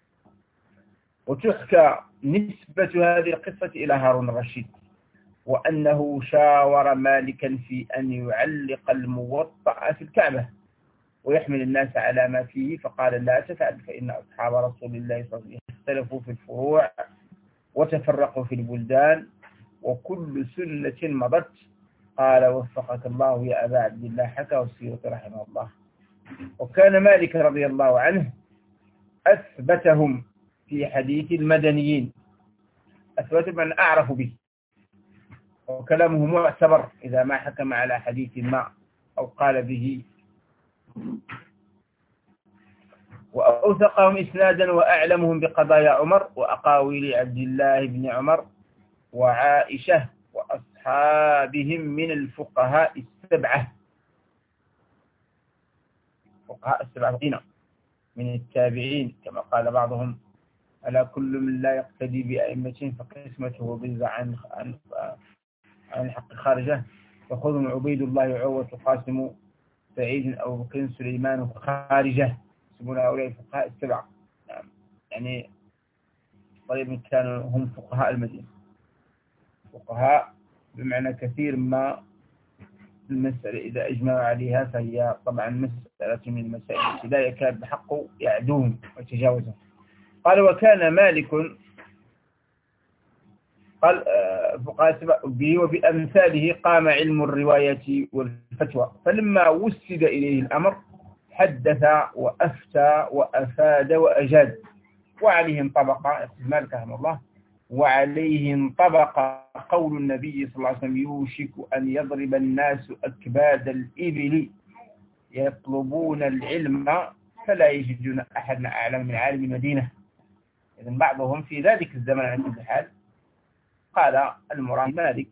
وتحكى نسبة هذه القصة إلى هارون الرشيد، وأنه شاور مالكا في أن يعلق الموطأ في الكعبة ويحمل الناس على ما فيه، فقال: لا تفعل، فإن أصحاب رسول الله صلى الله عليه وسلم اختلفوا في الفروع وتفرقوا في البلدان وكل سنة مضت. قال: وفقك الله يا أبا عبد الله. حكى السيوطي رحمه الله. وكان مالك رضي الله عنه أثبتهم في حديث المدنيين، أثبت من أعرف به، وكلامه معتبر إذا ما حكم على حديث ما أو قال به. وأوثقهم إسنادا وأعلمهم بقضايا عمر وأقاويل عبد الله بن عمر وعائشة وأصحابهم من الفقهاء السبعة فقهاء السبعة من التابعين، كما قال بعضهم: ألا كل من لا يقتدي بأئمة فقسمته بيض عن عن عن الحق خارجه، فخذهم عبيد الله عروة قاسم سعيد أو بكر سليمان خارجه، يسمون هؤلاء الفقهاء السبعة. يعني طيب كانوا هم فقهاء المدينة، فقهاء بمعنى كثير ما المسألة إذا أجمع عليها فهي طبعا مسألة من المسائل التي لا يكاد بحق يعدون ويتجاوزون. قال: وكان مالك قال فقهاء به وبأمثاله قام علم الرواية والفتوى، فلما وسد إليه الأمر حدث وأفتى وأفاد وأجاد. وعليه انطبق مالك رحمه الله وعليه انطبق قول النبي صلى الله عليه وسلم: يوشك أن يضرب الناس أكباد الإبل يطلبون العلم فلا يجدون أحد أعلم من عالم المدينة. إذن بعضهم في ذلك الزمن على كل حال قال المراد مالك،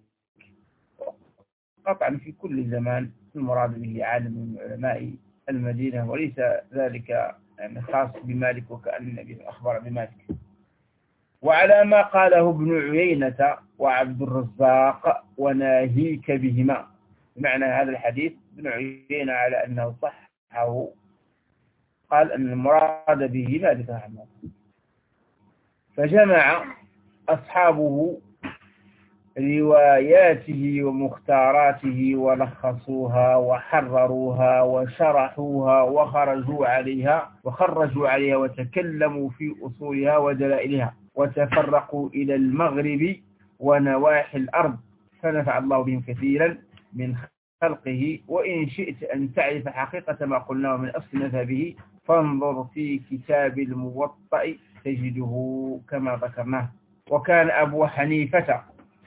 قطعا في كل زمان المراد به عالم من علماء المدينة، وليس ذلك يعني خاص بمالك وكأن النبي أخبر بمالك. وعلى ما قاله ابن عيينة وعبد الرزاق وناهيك بهما، بمعنى هذا الحديث ابن عيينة على أنه صحه، قال أن المراد به مالك رحمه الله. فجمع أصحابه رواياته ومختاراته ولخصوها وحرروها وشرحوها وخرجوا عليها وخرجوا عليها وتكلموا في أصولها ودلائلها، وتفرقوا إلى المغرب ونواحي الأرض، فنفع الله بهم كثيرا من خلقه. وإن شئت أن تعرف حقيقة ما قلناه من أصل مذهبه فانظر في كتاب الموطأ تجده كما ذكرناه. وكان أبو حنيفة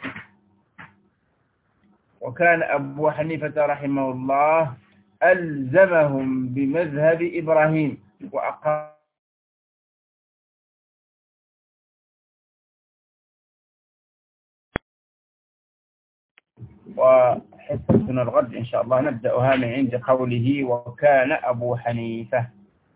وكان أبو حنيفة رحمه الله ألزمهم بمذهب إبراهيم وأقام وحصتنا الغد إن شاء الله نبدأها من عند قوله: وكان أبو حنيفة.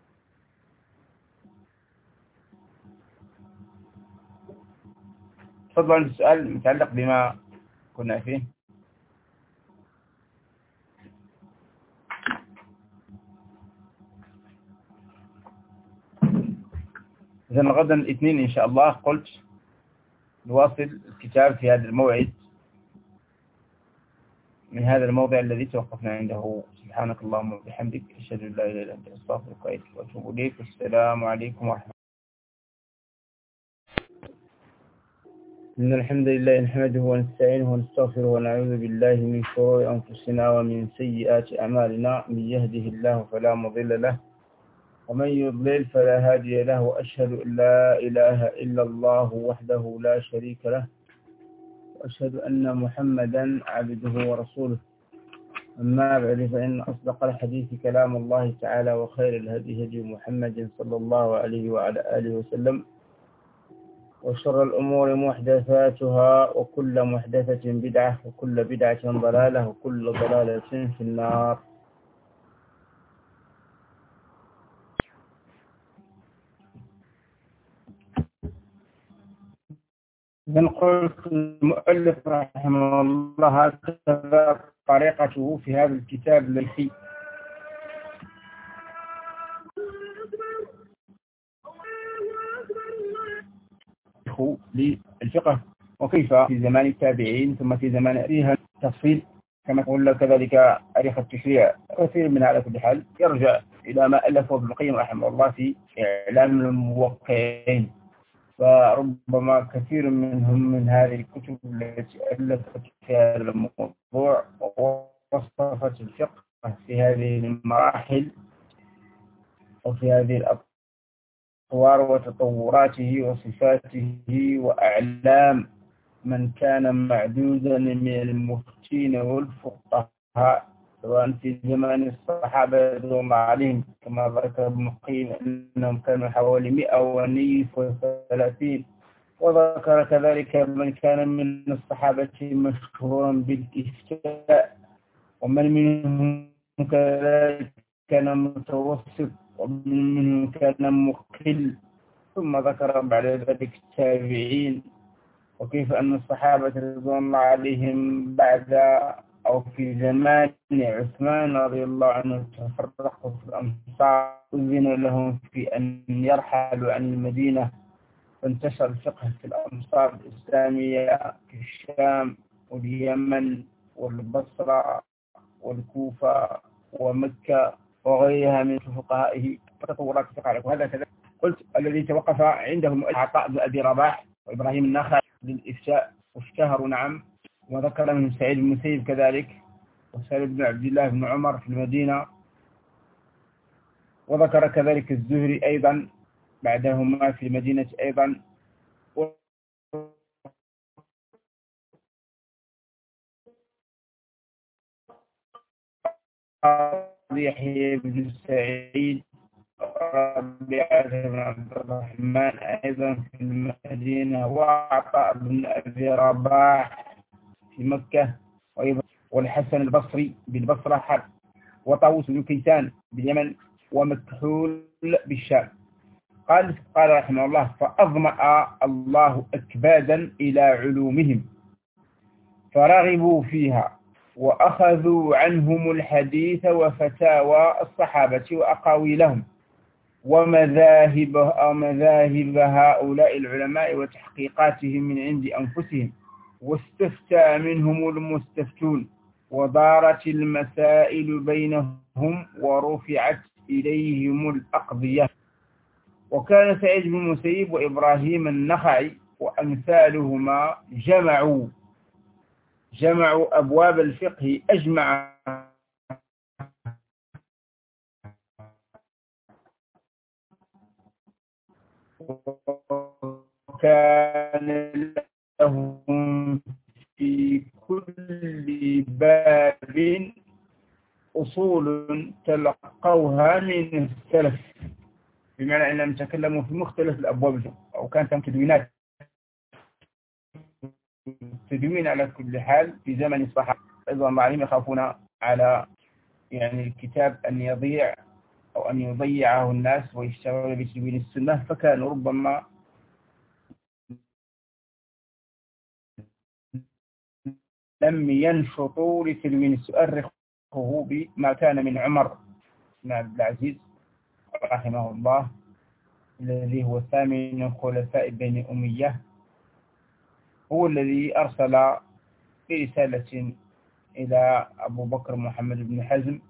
تفضل السؤال متعلق بما كنا فيه. إذا غدا الاثنين إن شاء الله قلت نواصل الكتاب في هذا الموعد من هذا الموضع الذي توقفنا عنده. سبحانك اللهم وبحمدك، أشهد أن لا إله إلا أنت، أستغفرك وأتوب إليك. السلام عليكم ورحمة الله. إن الحمد لله نحمده ونستعينه ونستغفره ونعوذ بالله من شرور أنفسنا ومن سيئات أعمالنا. من يهده الله فلا مضل له ومن يضلل فلا هادي له، وأشهد أن لا إله إلا الله وحده لا شريك له، وأشهد أن محمدا عبده ورسوله. أما بعد، فإن أصدق الحديث كلام الله تعالى، وخير الهدي هدي محمد صلى الله عليه وعلى آله وسلم، وشر الأمور محدثاتها، وكل محدثة بدعة، وكل بدعة ضلالة، وكل ضلالة في النار. نقول المؤلف رحمه الله هكذا طريقته في هذا الكتاب الذي للفقه، وكيف في زمان التابعين ثم في زمان فيها التفصيل كما قلنا، كذلك تاريخ التشريع. كثير من على كل حال يرجع إلى ما ألفه ابن القيم رحمه الله في إعلام الموقعين، فربما كثير منهم من هذه الكتب التي ألفت في هذا الموضوع ووصفت الفقه في هذه المراحل وفي هذه الأطوار وتطوراته وصفاته وأعلام من كان معدودا من المفتين والفقهاء، سواء في زمان الصحابة رضي الله عليهم كما ذكر ابن القيم أنهم كانوا حوالي مئة وثلاثين، وذكر كذلك من كان من الصحابة مشهورا بالإفتاء، ومن منهم كذلك كان متوسط، ومن منهم كان مقل، ثم ذكر بعد ذلك التابعين، وكيف أن الصحابة رضي الله عليهم بعد أو في زمان عثمان رضي الله عنه تفرقوا في الأمصار، أذن لهم في أن يرحلوا عن المدينة، فانتشر الفقه في الأمصار الإسلامية في الشام واليمن والبصرة والكوفة ومكة وغيرها من فقهائه وتطورات الفقه. وهذا كذا قلت الذي توقف عندهم عطاء بن أبي رباح وإبراهيم النخعي للإفتاء واشتهروا، نعم، وذكر من سعيد بن المسيب كذلك، وسالم بن عبد الله بن عمر في المدينة، وذكر كذلك الزهري أيضا بعدهما في المدينة أيضا، يحيى بن سعيد ربيعة بن عبد الرحمن أيضا في المدينة، وعطاء بن أبي رباح في مكة، والحسن البصري بالبصرة حرب، وطاووس بن كيسان باليمن، ومكحول بالشام. قال قال رحمه الله: فأظمأ الله أكبادا إلى علومهم فرغبوا فيها، وأخذوا عنهم الحديث وفتاوى الصحابة وأقاويلهم ومذاهب مذاهب هؤلاء العلماء وتحقيقاتهم من عند أنفسهم، واستفتى منهم المستفتون، ودارت المسائل بينهم ورفعت إليهم الأقضية. وكان سعيد بن المسيب وإبراهيم النخعي وأمثالهما جمعوا جمعوا أبواب الفقه أجمع وكان لهم في كل باب أصول تلقوها من السلف، بمعنى أنهم تكلموا في مختلف الأبواب، أو كانت تدوينات تدوين على كل حال في زمن الصحابة رضوان الله عليهم، يخافون على يعني الكتاب أن يضيع أو أن يضيعه الناس ويشتغلوا بتدوين السنة، فكانوا ربما لم ينشطوا لتدوين السؤال بما كان من عمر بن عبد العزيز رحمه الله الذي هو ثامن خلفاء بني أمية، هو الذي أرسل برسالة إلى أبو بكر محمد بن حزم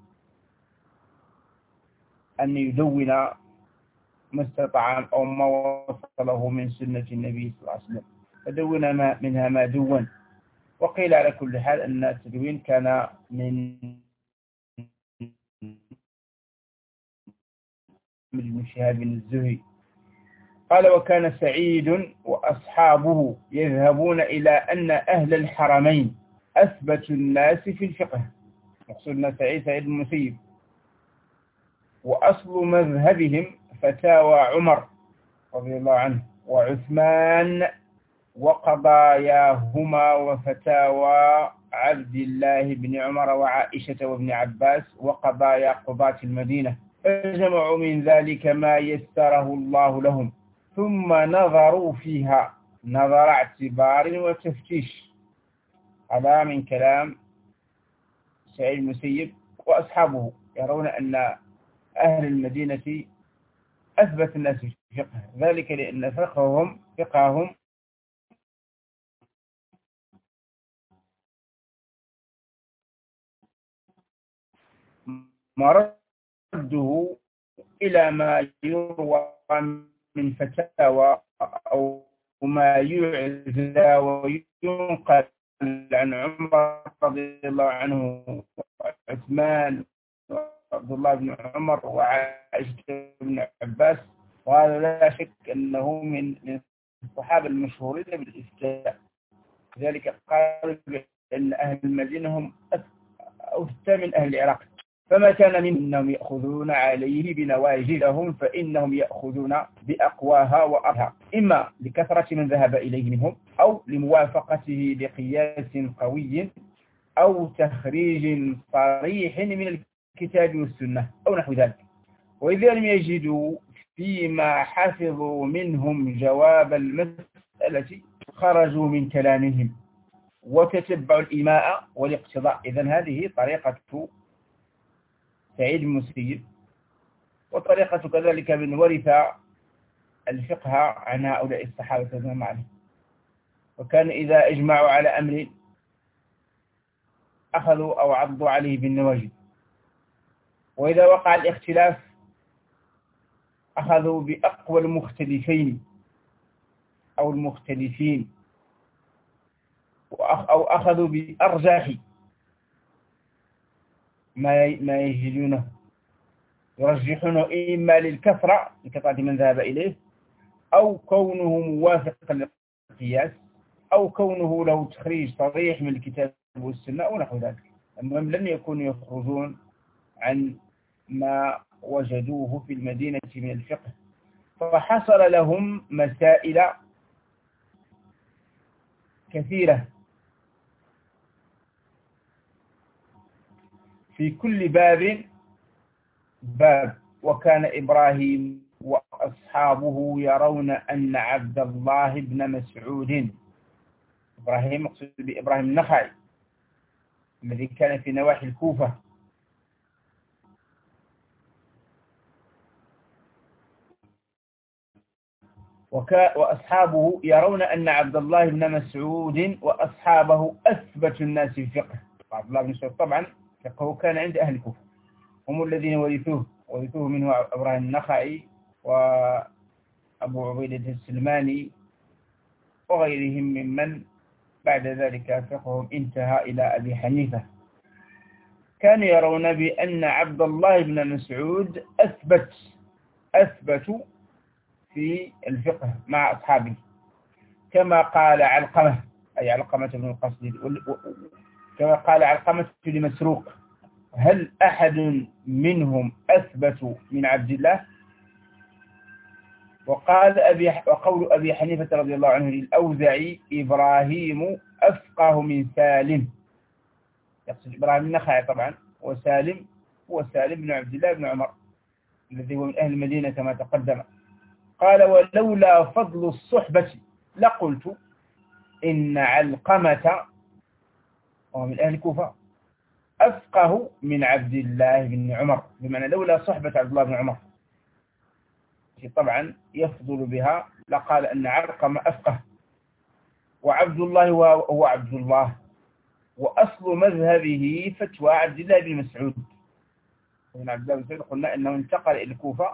أن يدون ما استطاع أو ما وصله من سنة النبي صلى الله عليه وسلم، فدون ما منها ما دون. وقيل على كل حال أن التدوين كان من ابن شهاب الزهري. قال: وكان سعيد وأصحابه يذهبون إلى أن أهل الحرمين أثبت الناس في الفقه. مقصودنا سعيد سعيد بن المسيب، وأصل مذهبهم فتاوى عمر رضي الله عنه وعثمان وقضاياهما وفتاوى عبد الله بن عمر وعائشة وابن عباس وقضايا قضاة المدينة، فجمعوا من ذلك ما يسره الله لهم، ثم نظروا فيها نظر اعتبار وتفتيش. هذا من كلام سعيد المسيب وأصحابه، يرون أن أهل المدينة أثبت الناس في الفقه، ذلك لأن فقههم فقههم مرده إلى ما يروى من فتاوى أو ما يعزى وينقل عن عمر رضي الله عنه وعثمان وعبد الله بن عمر وعائشة بن عباس، وهذا لا شك أنه من الصحابة المشهورين بالإفتاء. ذلك قالوا أن أهل المدينة هم أفتى من أهل العراق، فما كان منهم يأخذون عليه بنواجذهم فإنهم يأخذون بأقواها وأرها، إما لكثرة من ذهب إليه منهم أو لموافقته بقياس قوي أو تخريج صريح من الكتاب والسنة أو نحو ذلك. وإذا لم يجدوا فيما حفظوا منهم جواب المسألة خرجوا من كلامهم وتتبعوا الإيماء والاقتضاء. إذن هذه طريقة سعيد المسيب، وطريقة كذلك من ورث الفقه عن هؤلاء الصحابة رضي الله عنهم. وكان إذا اجمعوا على أمر أخذوا أو عضوا عليه بالنواجذ، وإذا وقع الاختلاف أخذوا بأقوى المختلفين أو المختلفين، أو أخذوا بأرجاح ما ما يجدونه، يرجحونه إما للكثرة لكثرة من ذهب إليه، أو كونه موافقا للقياس، أو كونه له تخريج صريح من الكتاب والسنة أو نحو ذلك. المهم لم يكونوا يخرجون عن ما وجدوه في المدينة من الفقه. فحصل لهم مسائل كثيرة في كل باب باب. وكان إبراهيم وأصحابه يرون أن عبد الله بن مسعود، إبراهيم مقصود بإبراهيم النخعي الذي كان في نواحي الكوفة، وأصحابه يرون أن عبد الله بن مسعود وأصحابه أثبت الناس في الفقه. عبد الله بن مسعود طبعا فقهه كان عند أهل الكوفة، هم الذين ورثوه ورثوه منه إبراهيم النخعي وأبو عبيدة السلماني وغيرهم ممن بعد ذلك فقههم انتهى إلى أبي حنيفة. كانوا يرون بأن عبد الله بن مسعود أثبت أثبت في الفقه مع أصحابه، كما قال علقمة أي علقمة بن القصدي، كما قال علقمة لمسروق: هل أحد منهم أثبت من عبد الله؟ وقال أبي وقول أبي حنيفة رضي الله عنه للأوزعي: إبراهيم أفقه من سالم. يقصد إبراهيم النخعي طبعا، وسالم هو سالم بن عبد الله بن عمر الذي هو من أهل المدينة كما تقدم. قال: ولولا فضل الصحبة لقلت إن علقمة وهو من أهل الكوفة أفقه من عبد الله بن عمر، بمعنى لولا صحبة عبد الله بن عمر. طبعا يفضل بها لقال أن علقمة أفقه، وعبد الله هو عبد الله، وأصل مذهبه فتوى عبد الله بن مسعود. ابن عبد الله بن مسعود قلنا أنه انتقل إلى الكوفة،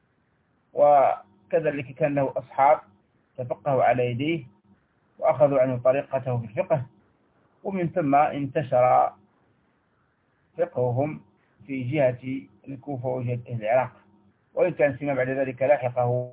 وكذلك كان له أصحاب تفقهوا على يديه وأخذوا عنه طريقته في الفقه، ومن ثم انتشر فقههم في جهة الكوفة وجهة العراق، وإن كان فيما بعد ذلك لاحقه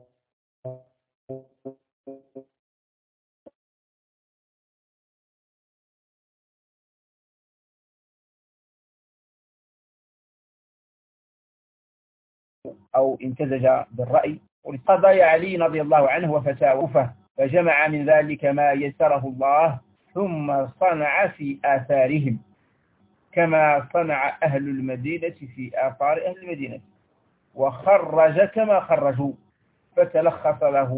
أو امتزج بالرأي. قضى علي رضي الله عنه وفتاوفه، فجمع من ذلك ما يسره الله، ثم صنع في آثارهم كما صنع أهل المدينة في آثار أهل المدينة، وخرج كما خرجوا، فتلخص له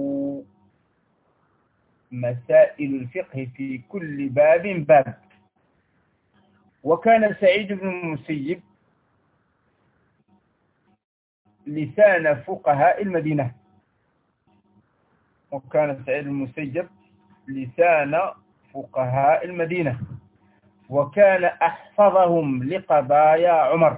مسائل الفقه في كل باب باب. وكان سعيد بن المسيب لسان فقهاء المدينة وكان سعيد بن المسيب لسان فقهاء المدينة وكان أحفظهم لقضايا عمر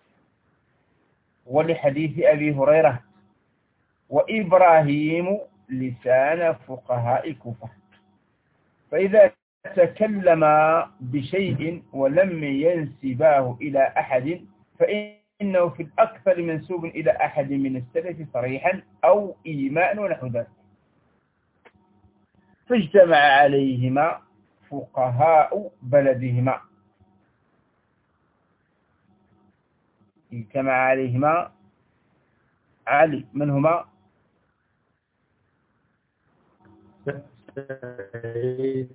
ولحديث أبي هريرة. وإبراهيم لسان فقهاء الكوفة، فإذا تكلم بشيء ولم ينسباه إلى أحد فإنه في الأكثر منسوب إلى أحد من السلف صريحا أو إيماء ونحو ذلك. فاجتمع عليهما فقهاء بلدهما اجتمع عليهما علي من هما؟ سعيد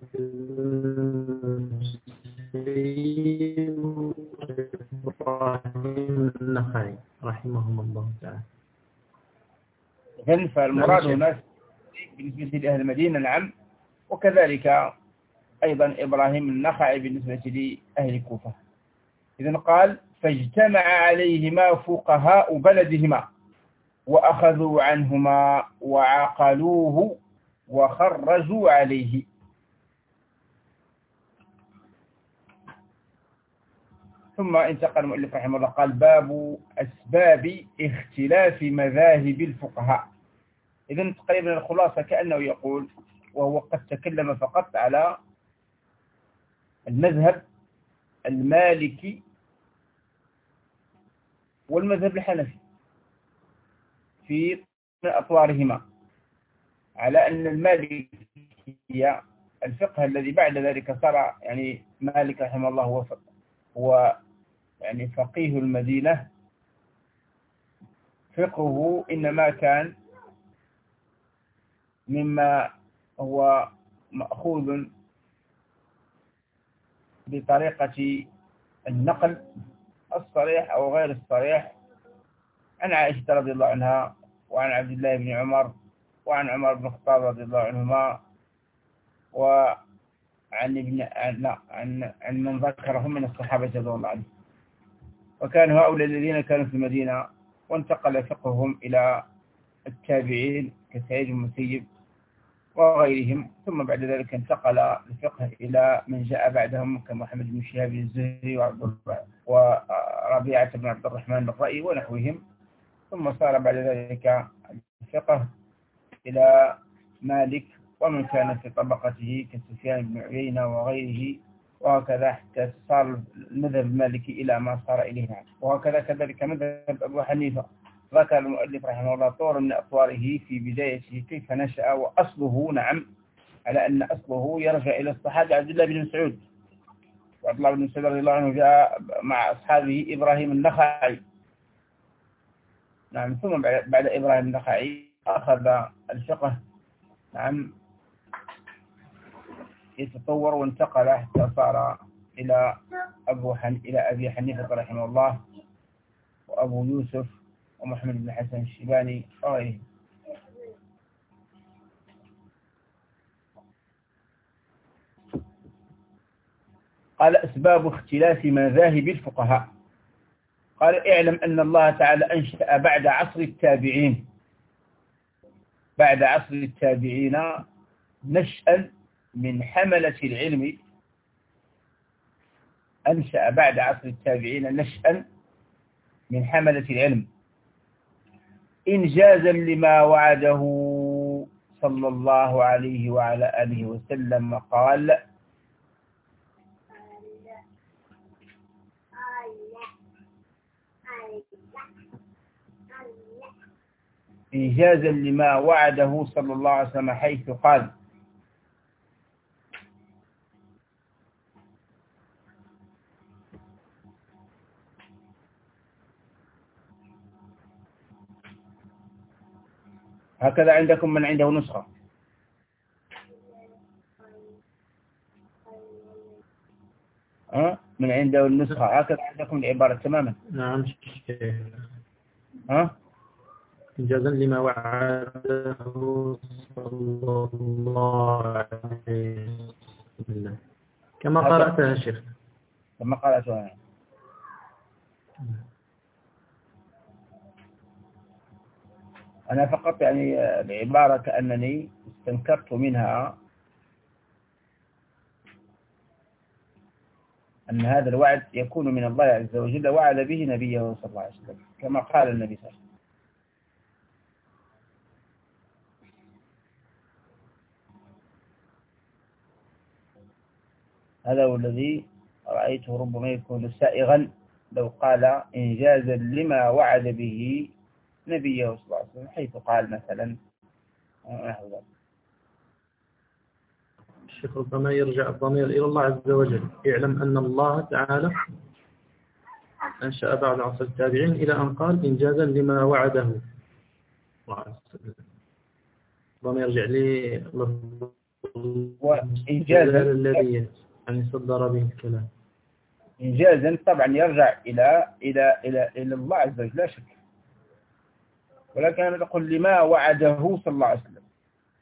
إبراهيم النخعي رحمهم الله تعالى. إذن فالمراد هنا بالنسبة لأهل المدينة نعم، وكذلك أيضا إبراهيم النخعي بالنسبة لأهل الكوفة. إذن قال فاجتمع عليهما فقهاء بلدهما وأخذوا عنهما وعقلوه وخرجوا عليه. ثم انتقل المؤلف رحمه الله قال باب أسباب اختلاف مذاهب الفقهاء. إذن تقريبا الخلاصة كأنه يقول وهو قد تكلم فقط على المذهب المالكي والمذهب الحنفي في أطوارهما، على أن المالكية الفقه الذي بعد ذلك صار يعني مالك رحمه الله هو هو يعني فقيه المدينة، فقهه إنما كان مما هو مأخوذ بطريقة النقل الصريح أو غير الصريح عن عائشة رضي الله عنها وعن عبد الله بن عمر وعن عمر بن الخطاب رضي الله عنهما وعن ابن لا عن عن من ذكرهم من الصحابة رضي الله عنهم. وكانوا هؤلاء الذين كانوا في المدينة وانتقل فقههم إلى التابعين كسعيد بن المسيب وغيرهم، ثم بعد ذلك انتقل الفقه إلى من جاء بعدهم كمحمد بن شهاب الزهري وربيعة بن عبد الرحمن الرأي ونحوهم، ثم صار بعد ذلك الفقه إلى مالك ومن كان في طبقته كسفيان بن عيينة وغيره، وهكذا حتى صار المذهب المالكي إلى ما صار إليه نعم. وهكذا كذلك مذهب أبو حنيفة. ذكر المؤلف رحمه الله طور من أطواره في بدايته كيف نشأ، وأصله نعم على أن أصله يرجع إلى الصحابة عبد الله بن مسعود، وعبد الله بن مسعود رضي الله عنه جاء مع أصحابه إبراهيم النخعي نعم، ثم بعد إبراهيم النخعي أخذ الفقه نعم يتطور وانتقل حتى صار إلى أبو حن... إلى أبي حنيفة رحمه الله وأبو يوسف ومحمد بن حسن الشيباني وغيره. قال أسباب اختلاف مذاهب الفقهاء. قال اعلم أن الله تعالى أنشأ بعد عصر التابعين بعد عصر التابعين نشأ من حملة العلم أنشأ بعد عصر التابعين نشأ من حملة العلم إنجازا لما وعده صلى الله عليه وعلى آله وسلم قال إنجازا لما وعده صلى الله عليه وسلم حيث قال هكذا عندكم من عنده نسخة أه؟ من عنده النسخة هكذا عندكم العبارة تماما. نعم. ها إنجازا لما وعده صلى الله عليه وسلم كما قرأتها شيخ. كما قرأتها. أنا فقط يعني العبارة كأنني استنكرت منها أن هذا الوعد يكون من الله عز وجل وعد به نبيه صلى الله عليه وسلم كما قال النبي صلى الله عليه وسلم. هذا هو الذي رأيته ربما يكون سائغا لو قال إنجازا لما وعد به نبيه صلى الله عليه وسلم حيث قال مثلا نحو ذلك. الشيخ ربما يرجع الضمير إلى الله عز وجل. اعلم أن الله تعالى أنشأ بعد عصر التابعين إلى أن قال إنجازا لما وعده. ربما يرجع لي وإنجازا الذي يعني صدر به الكلام. إنجازا طبعا يرجع إلى إلى إلى إلى الله عز وجل لا شك، ولكن أنا أقول لما وعده صلى الله عليه وسلم،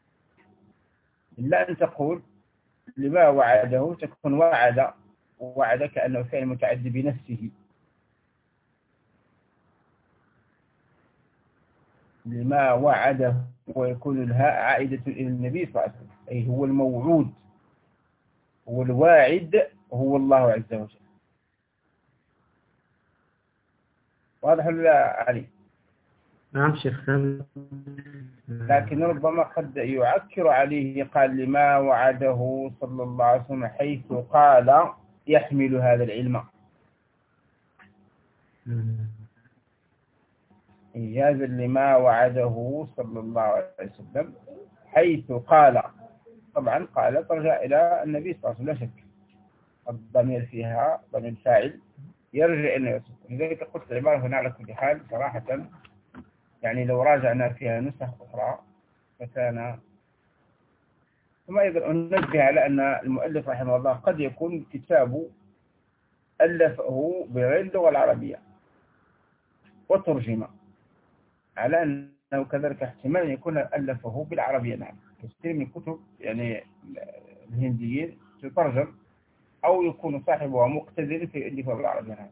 إلا أن تقول لما وعده تكون وعد وعد كأنه فعل متعدي بنفسه. لما وعده ويكون الهاء عائدة إلى النبي صلى الله عليه وسلم، أي هو الموعود، هو الواعد، هو الله عز وجل. واضح ولا علي؟ نعم شيخ. لكن ربما قد يعكر عليه قال لما وعده صلى الله عليه وسلم حيث قال يحمل هذا العلم. إنجازا لما وعده صلى الله عليه وسلم حيث قال. طبعا قال ترجع إلى النبي صلى الله عليه وسلم لا شك، الضمير فيها ضمير فاعل يرجع إلى النبي. لذلك قلت العبارة هنا على كل حال صراحة يعني لو راجعنا فيها نسخ أخرى فكان. ثم أيضا ننبه على أن المؤلف رحمه الله قد يكون كتاب ألفه بغير اللغة العربية وترجمه، على أنه كذلك احتمال يكون ألفه بالعربية. نعم كثير من الكتب يعني الهنديين تترجم أو يكون صاحبها مقتدر في ألفها بالعربية. نعم.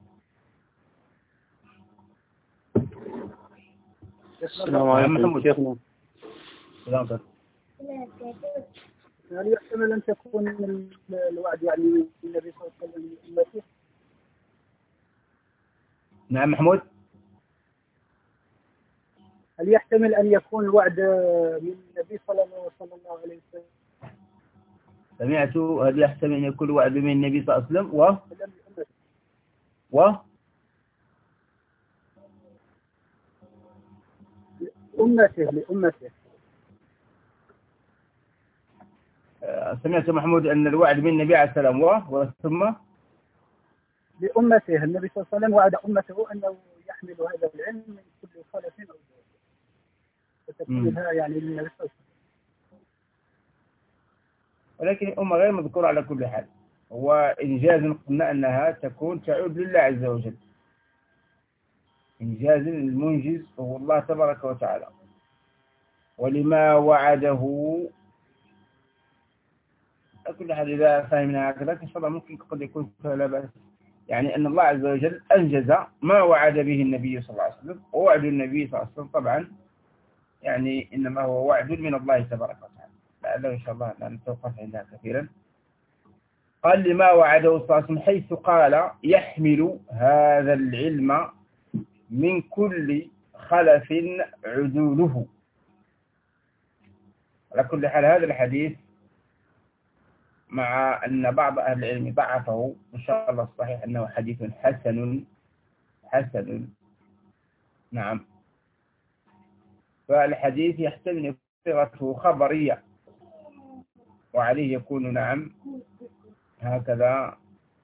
السلام عليكم شيخنا. سلام. هل يحتمل أن تكون الوعد يعني من النبي صلى الله عليه وسلم لأمته؟ نعم محمود. هل يحتمل أن يكون الوعد من النبي صلى الله عليه وسلم؟ سمعت هل يحتمل أن يكون الوعد من النبي صلى الله عليه وسلم و و أمته لأمته. سمعت محمود أن الوعد من النبي عليه السلام و ثم لأمته. النبي صلى الله عليه وسلم وعد أمته أنه يحمل هذا العلم من كل خلف أو زوج، فتكونها يعني للنبي صلى الله عليه وسلم. ولكن الأمة غير مذكورة على كل حال. هو إنجاز قلنا أنها تكون تعود لله عز وجل. إنجاز المنجز هو الله تبارك وتعالى. ولما وعده كل حال إذا فهمنا هكذا إن شاء الله ممكن قد يكون لا بأس، يعني أن الله عز وجل أنجز ما وعد به النبي صلى الله عليه وسلم. ووعد النبي صلى الله عليه وسلم طبعا يعني إنما هو وعد من الله تبارك وتعالى. لعله إن شاء الله لا نتوقف عندها كثيرا. قال لما وعده صلى الله عليه وسلم حيث قال يحمل هذا العلم من كل خلف عدوله. على كل حال هذا الحديث مع أن بعض أهل العلم ضعفه، إن شاء الله الصحيح أنه حديث حسن حسن نعم. فالحديث يحتمل صيغته خبرية وعليه يكون نعم هكذا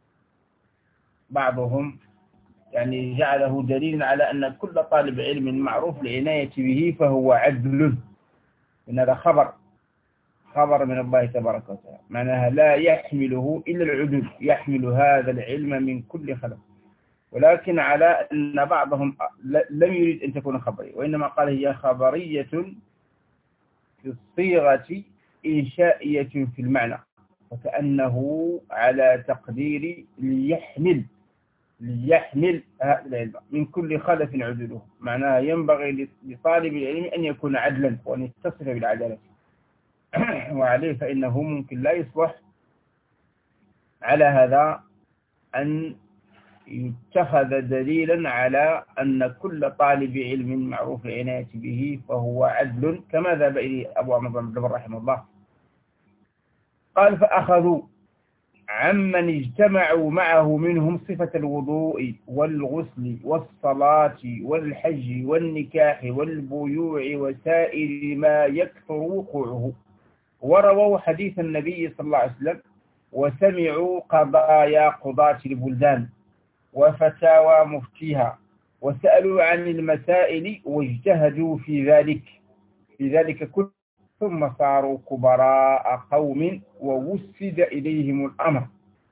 بعضهم يعني جعله دليل على أن كل طالب علم معروف العناية به فهو عدل، إن هذا خبر خبر من الله تبارك وتعالى، معناها لا يحمله إلا العدل، يحمل هذا العلم من كل خلف. ولكن على أن بعضهم لم يريد أن تكون خبرية، وإنما قال هي خبرية في الصيغة إنشائية في المعنى، وكأنه على تقدير ليحمل ليحمل هذا العلم من كل خلف عدله، معناها ينبغي لطالب العلم أن يكون عدلا وأن يتصف بالعدالة، وعليه فإنه ممكن لا يصلح على هذا أن يتخذ دليلا على أن كل طالب علم معروف العناية به فهو عدل، كما ذهب إليه أبو عمر بن رحمه الله. قال فأخذوا عمن اجتمعوا معه منهم صفة الوضوء والغسل والصلاة والحج والنكاح والبيوع وسائر ما يكثر وقوعه، ورووا حديث النبي صلى الله عليه وسلم، وسمعوا قضايا قضاة البلدان وفتاوى مفتيها، وسألوا عن المسائل واجتهدوا في ذلك في ذلك كله، ثم صاروا كبراء قوم ووسد إليهم الأمر،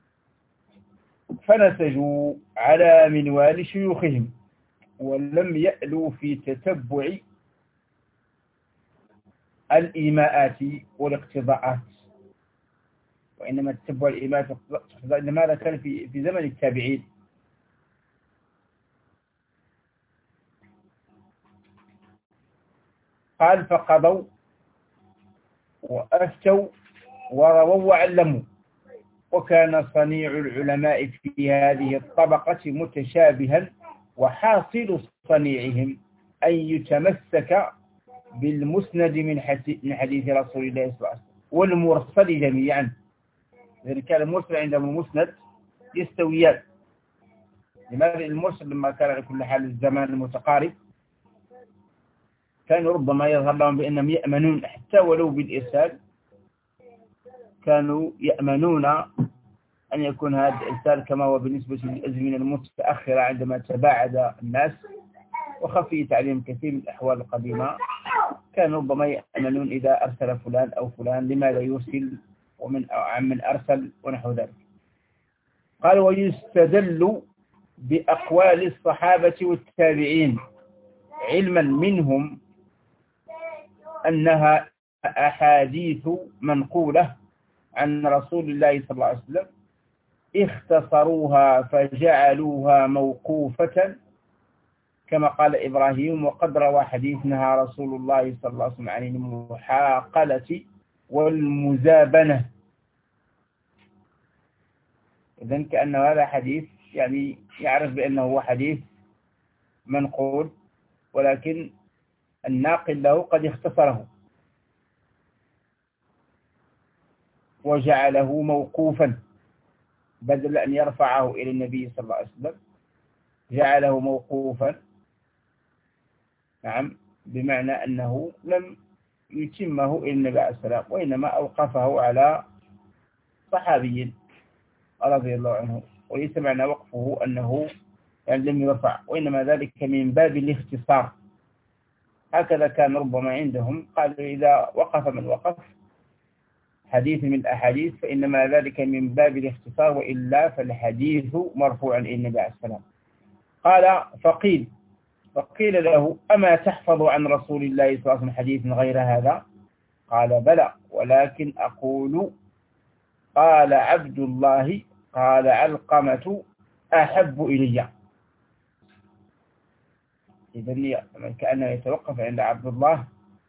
فنسجوا على منوال شيوخهم، ولم يألوا في تتبع الإيماءات والاقتضاءات، وإنما تتبع الإيماءات والاقتضاءات إنما كان في في زمن التابعين. قال فقضوا وأفتوا ورووا وعلموا، وكان صنيع العلماء في هذه الطبقة متشابها، وحاصل صنيعهم أن يتمسك بالمسند من حديث رسول الله صلى الله عليه وسلم والمرسل جميعا. إذا كان المرسل عندهم المسند يستويان. لماذا المرسل؟ لما كان على كل حال الزمان المتقارب كانوا ربما يظهر لهم بأنهم يأمنون حتى ولو بالإرسال، كانوا يأمنون أن يكون هذا الإرسال كما هو بالنسبة للأزمنة المتأخرة عندما تباعد الناس وخفي تعليم كثير من الأحوال القديمة، كانوا ربما يأمنون إذا أرسل فلان أو فلان لماذا يرسل ومن من أرسل ونحو ذلك. قال ويستدل بأقوال الصحابة والتابعين علما منهم أنها أحاديث منقولة عن رسول الله صلى الله عليه وسلم، اختصروها فجعلوها موقوفة كما قال إبراهيم، وقد روى حديث نهى رسول الله صلى الله عليه وسلم عن المحاقلة والمزابنة. إذن كأن هذا حديث يعني يعرف بأنه هو حديث منقول، ولكن الناقل له قد اختصره وجعله موقوفا، بدل أن يرفعه إلى النبي صلى الله عليه وسلم جعله موقوفا، نعم، بمعنى أنه لم يتمه إلى النبي عليه السلام، وإنما أوقفه على صحابي رضي الله عنه، وليس معنى وقفه أنه يعني لم يرفع، وإنما ذلك من باب الاختصار. هكذا كان ربما عندهم، قالوا إذا وقف من وقف حديث من الأحاديث فإنما ذلك من باب الاختصار، وإلا فالحديث مرفوع إلى النبي عليه السلام. قال فقيل فقيل له أما تحفظ عن رسول الله صلى الله عليه وسلم حديث غير هذا؟ قال بلى، ولكن أقول قال عبد الله قال علقمة أحب إلي. إذن كأنه يتوقف عند عبد الله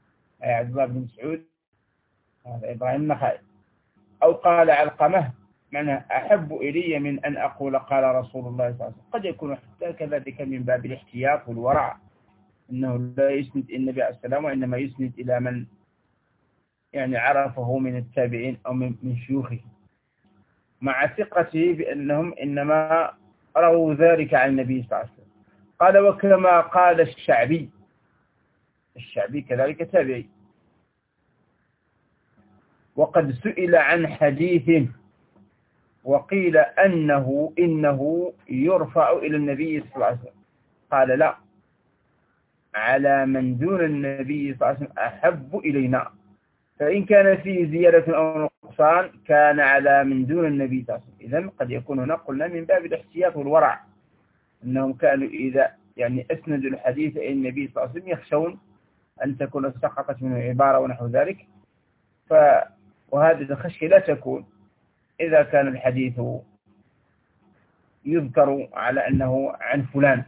أي عبد الله بن مسعود هذا إبراهيم النخعي، أو قال علقمة معنى أحب إلي من أن أقول قال رسول الله صلى الله عليه وسلم. قد يكون حتى كذلك من باب الاحتياط والورع، أنه لا يسند النبي عليه السلام، وإنما يسند إلى من يعني عرفه من التابعين أو من شيوخه، مع ثقته بأنهم إنما رووا ذلك عن النبي صلى الله عليه وسلم. قال وكما قال الشعبي، الشعبي كذلك تابعي، وقد سئل عن حديث وقيل أنه إنه يرفع إلى النبي صلى الله عليه وسلم، قال لا، على من دون النبي صلى الله عليه وسلم أحب إلينا، فإن كان فيه زيادة أو نقصان كان على من دون النبي صلى الله عليه وسلم. إذن قد يكون هنا قلنا من باب الاحتياط والورع، أنهم كانوا إذا يعني أسندوا الحديث إلى النبي صلى الله عليه وسلم يخشون أن تكون سقطت منه عبارة ونحو ذلك، ف وهذه الخشية لا تكون إذا كان الحديث يذكر على أنه عن فلان.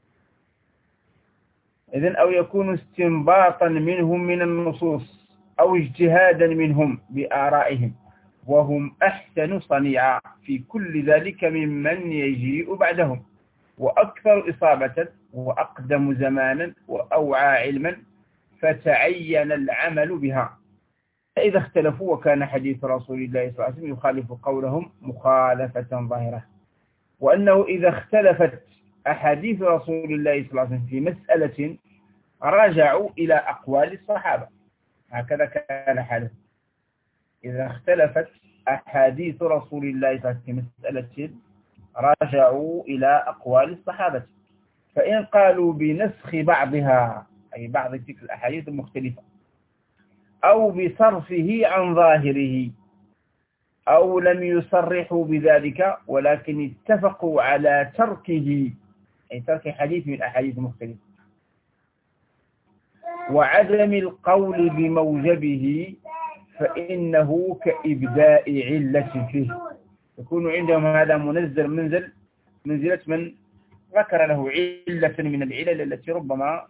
إذن أو يكون استنباطا منهم من النصوص أو اجتهادا منهم بآرائهم، وهم أحسن صنيعا في كل ذلك ممن يجيء بعدهم، وأكثر إصابة وأقدم زمانا وأوعى علما، فتعين العمل بها. فإذا اختلفوا وكان حديث رسول الله صلى الله عليه وسلم يخالف قولهم مخالفة ظاهرة، وأنه إذا اختلفت أحاديث رسول الله صلى الله عليه وسلم في مسألة رجعوا إلى أقوال الصحابة، هكذا كان حاله. إذا اختلفت أحاديث رسول الله صلى الله عليه وسلم في مسألة رجعوا إلى أقوال الصحابة، فإن قالوا بنسخ بعضها أي بعض تلك الأحاديث المختلفة، أو بصرفه عن ظاهره، أو لم يصرحوا بذلك ولكن اتفقوا على تركه أي ترك حديث من الأحاديث المختلفة، وعدم القول بموجبه، فإنه كإبداء علة فيه، يكون عندهم هذا منزل منزل منزلة من ذكر له علة من العلل التي ربما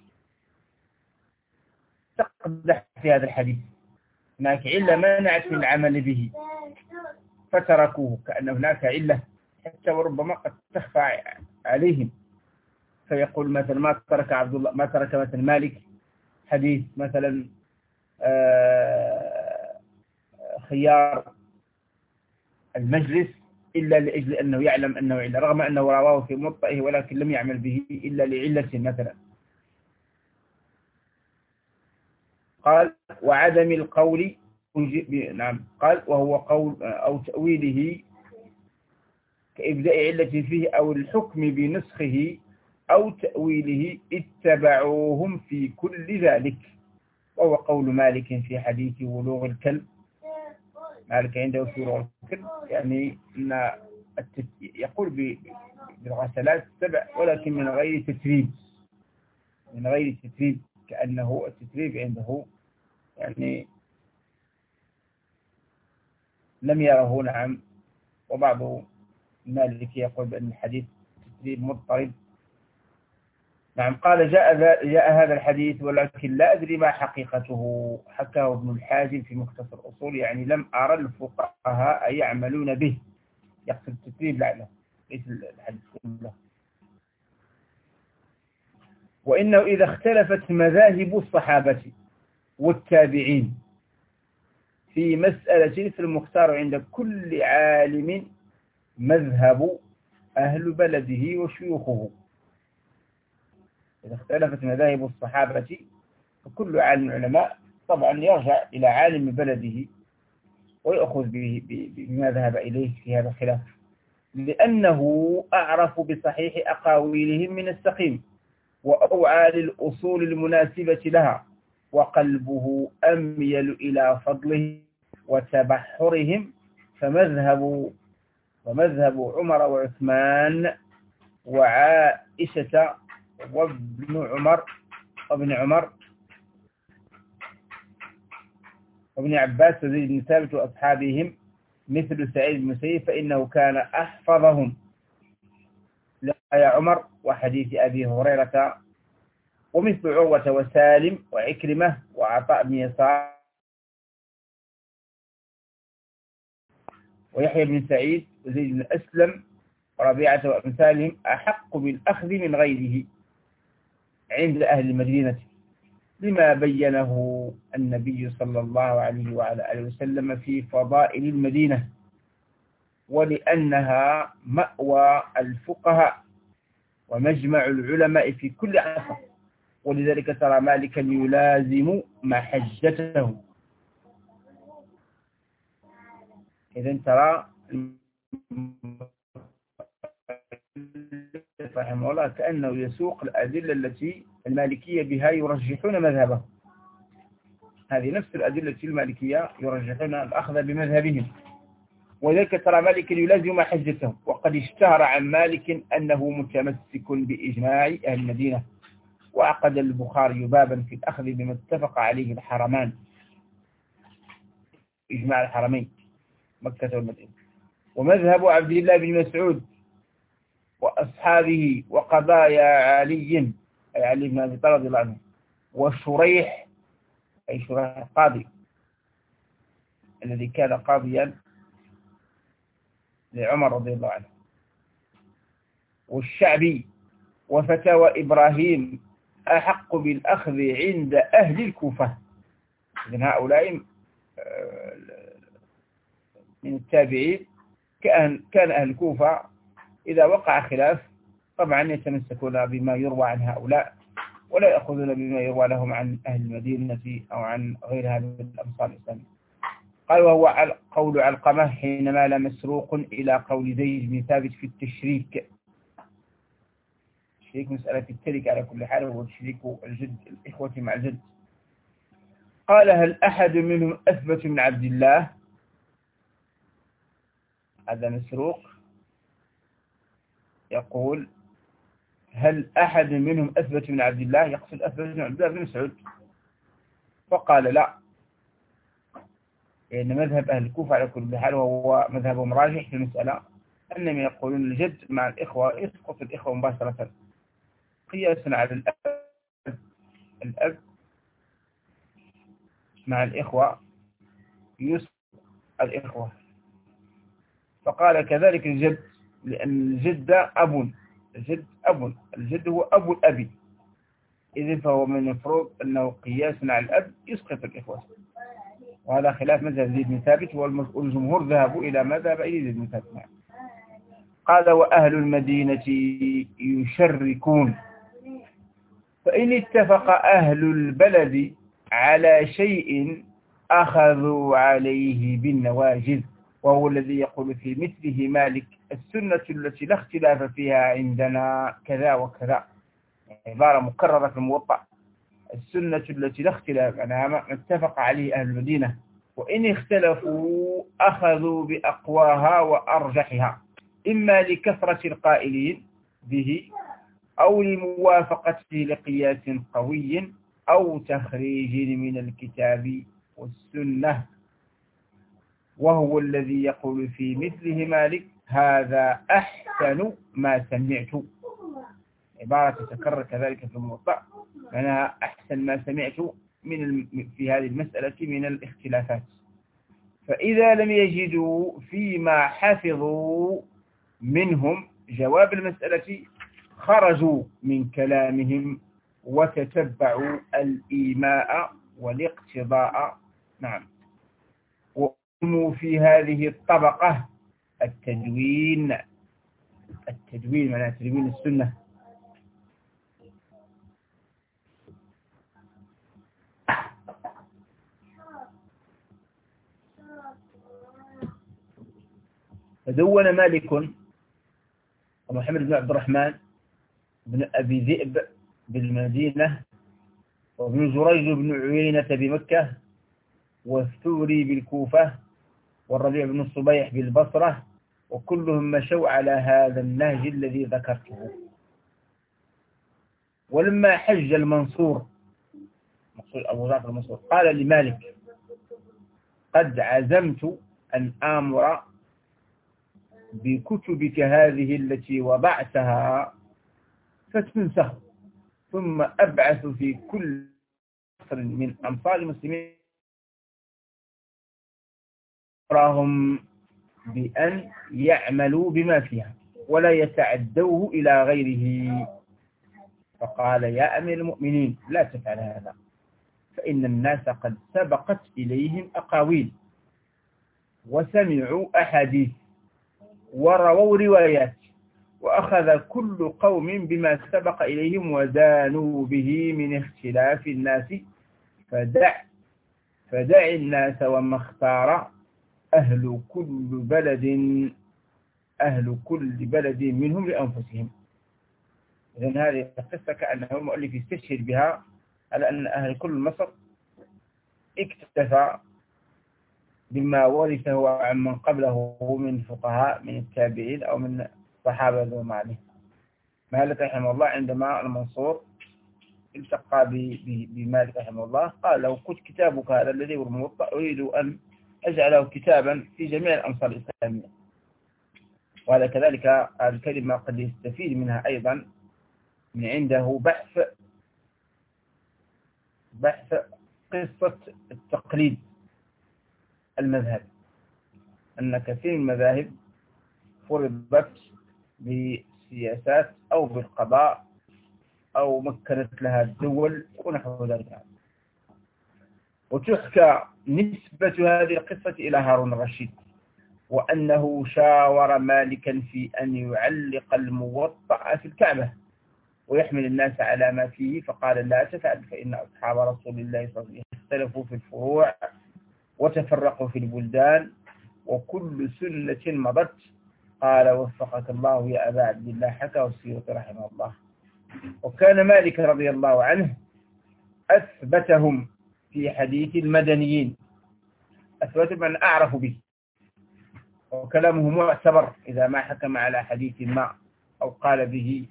تقدح في هذا الحديث، هناك علة منعت من العمل به فتركوه، كأن هناك علة حتى وربما قد تخفى عليهم، فيقول مثلا ما ترك عبد الله ما ترك مثلا مالك حديث مثلا خيار المجلس إلا لأجل أنه يعلم أنه علة، رغم أنه رواه في موطئه ولكن لم يعمل به إلا لعلة مثلا. قال وعدم القول نعم قال وهو قول أو تأويله كإبداء علة فيه أو الحكم بنسخه أو تأويله اتبعوهم في كل ذلك، وهو قول مالك في حديث ولوغ الكلب. مالك عنده في ولوغ الكلب يعني أن يقول بالغسلات السبع ولكن من غير تتريب، من غير تتريب، كأنه التتريب عنده يعني لم يره. نعم. وبعض المالك يقول بأن الحديث تتريب مضطرب. نعم. قال جاء, جاء هذا الحديث ولكن لا أدري ما حقيقته، حكاه ابن الحاجب في مختصر أصول، يعني لم أرى الفقهاء يعملون به، يقصد التتريب لعنه ليس الحديث كله. وإنه إذا اختلفت مذاهب الصحابة والتابعين في مسألة فالمختار عند كل عالم مذهب أهل بلده وشيوخه. إذا اختلفت مذاهب الصحابة فكل عالم العلماء طبعا يرجع إلى عالم بلده ويأخذ بما ذهب إليه في هذا الخلاف، لأنه أعرف بصحيح أقاويلهم من السقيم، وأوعى للأصول المناسبة لها، وقلبه أميل إلى فضله وتبحرهم، فمذهب ومذهب عمر وعثمان وعائشة وابن عمر وابن عمر وابن عباس وزيد بن ثابت وأصحابهم مثل سعيد بن مسيب، فإنه كان أحفظهم لآية عمر وحديث أبي هريرة ومثل عروة وسالم وعكرمة وعطاء بن يسار ويحيى بن سعيد وزيد بن أسلم وربيعة وأمثالهم أحق بالأخذ من غيره عند أهل المدينة، لما بينه النبي صلى الله عليه وعلى آله وسلم في فضائل المدينة، ولأنها مأوى الفقهاء ومجمع العلماء في كل عصر، ولذلك ترى مالكا يلازم محجته. إذن ترى رحمه الله كأنه يسوق الأدلة التي المالكية بها يرجحون مذهبه، هذه نفس الأدلة المالكية يرجحون الأخذ بمذهبهم، وذلك ترى مالك يلازم حجته. وقد اشتهر عن مالك أنه متمسك بإجماع أهل المدينة، وعقد البخاري بابا في الأخذ بما اتفق عليه الحرمان، إجماع الحرمين مكة والمدينة. ومذهب عبد الله بن مسعود وأصحابه وقضايا علي أي علي بن أبي طالب رضي الله عنه وشريح أي شريح القاضي الذي كان قاضيا لعمر رضي الله عنه والشعبي وفتاوى إبراهيم أحق بالأخذ عند أهل الكوفة. إذن هؤلاء من التابعين كان أهل الكوفة إذا وقع خلاف طبعا يتمسكون بما يروى عن هؤلاء ولا يأخذون بما يروى لهم عن أهل المدينة أو عن غيرها من الأمصار الإسلامية. قال وهو قول علقمة حينما لا مسروق إلى قول زيد بن ثابت في التشريك. التشريك مسألة الترك على كل حال، هو تشريك الجد الإخوة مع الجد. قال هل أحد منهم أثبت من عبد الله؟ هذا مسروق يقول هل أحد منهم أثبت من عبد الله، يقصد أثبت من عبد الله بن مسعود، فقال لا، لأن يعني مذهب أهل الكوفة على كل حال وهو مذهبهم راجح في المسألة أنهم يقولون الجد مع الإخوة يسقط الإخوة مباشرة قياسا على الأب الأب مع الإخوة يسقط الإخوة. فقال كذلك الجد، لأن الجد أب، الجد أب، الجد هو أبو الأب، إذن فهو من المفروض أنه قياس على الأب يسقط الإخوة. وهذا خلاف مذهب زيد بن ثابت، والجمهور ذهبوا إلى مذهب زيد بن ثابت. قال وأهل المدينة يشركون، فإن اتفق أهل البلد على شيء أخذوا عليه بالنواجذ، وهو الذي يقول في مثله مالك السنة التي لا اختلاف فيها عندنا كذا وكذا، عبارة مكررة في الموطأ، السنة التي لا اختلاف عنها ما اتفق عليه أهل المدينة، وإن اختلفوا أخذوا بأقواها وأرجحها، إما لكثرة القائلين به أو لموافقته لقياس قوي أو تخريج من الكتاب والسنة، وهو الذي يقول في مثله مالك هذا أحسن ما سمعت، عبارة تتكرر كذلك في الموطأ، معناها أحسن ما سمعت من في هذه المسألة من الاختلافات. فإذا لم يجدوا فيما حفظوا منهم جواب المسألة خرجوا من كلامهم وتتبعوا الإيماء والاقتضاء. نعم. وهم في هذه الطبقة التدوين، التدوين معناه تدوين السنة، فدون مالك ومحمد بن عبد الرحمن بن أبي ذئب بالمدينة، وابن جريج بن عيينة بمكة، والثوري بالكوفة، والربيع بن الصبيح بالبصرة، وكلهم مشوا على هذا النهج الذي ذكرته. ولما حج المنصور أبو جعفر المنصور قال لمالك قد عزمت أن آمر بكتبك هذه التي وضعتها فتنسخ، ثم أبعث في كل مصر من أمصار المسلمين أمرهم بأن يعملوا بما فيها ولا يتعدوه إلى غيره. فقال يا أمير المؤمنين لا تفعل هذا، فإن الناس قد سبقت إليهم أقاويل وسمعوا أحاديث ورووا روايات، وأخذ كل قوم بما سبق إليهم ودانوا به من اختلاف الناس، فدع فدع الناس وما اختار أهل كل بلد أهل كل بلد منهم لأنفسهم. إذن هذه القصة كأنه المؤلف يستشهد بها على أن أهل كل مصر اكتفى بما ورثه عن من قبله من فقهاء من التابعين أو من صحابة ذو عليه. مالك رحمه الله عندما المنصور التقى بمالك رحمه الله قال له كنت كتابك هذا الذي هو الموطأ أريد أن أجعله كتابا في جميع الأمصار الإسلامية. وهذا كذلك الكلمة قد يستفيد منها أيضا من عنده بحث بحث قصة التقليد المذهب، أن كثير من المذاهب فرضت بسياسات أو بالقضاء أو مكنت لها الدول ونحو ذلك. وتحكى نسبة هذه القصة إلى هارون الرشيد، وأنه شاور مالكا في أن يعلق الموطأ في الكعبة ويحمل الناس على ما فيه، فقال لا تفعل فإن أصحاب رسول الله صلى الله عليه وسلم اختلفوا في الفروع وتفرقوا في البلدان وكل سنة مضت. قال وفقك الله يا أبا عبد الله، حكى السيوطي رحمه الله. وكان مالك رضي الله عنه أثبتهم في حديث المدنيين، أثبت من أعرف به، وكلامه معتبر إذا ما حكم على حديث ما أو قال به.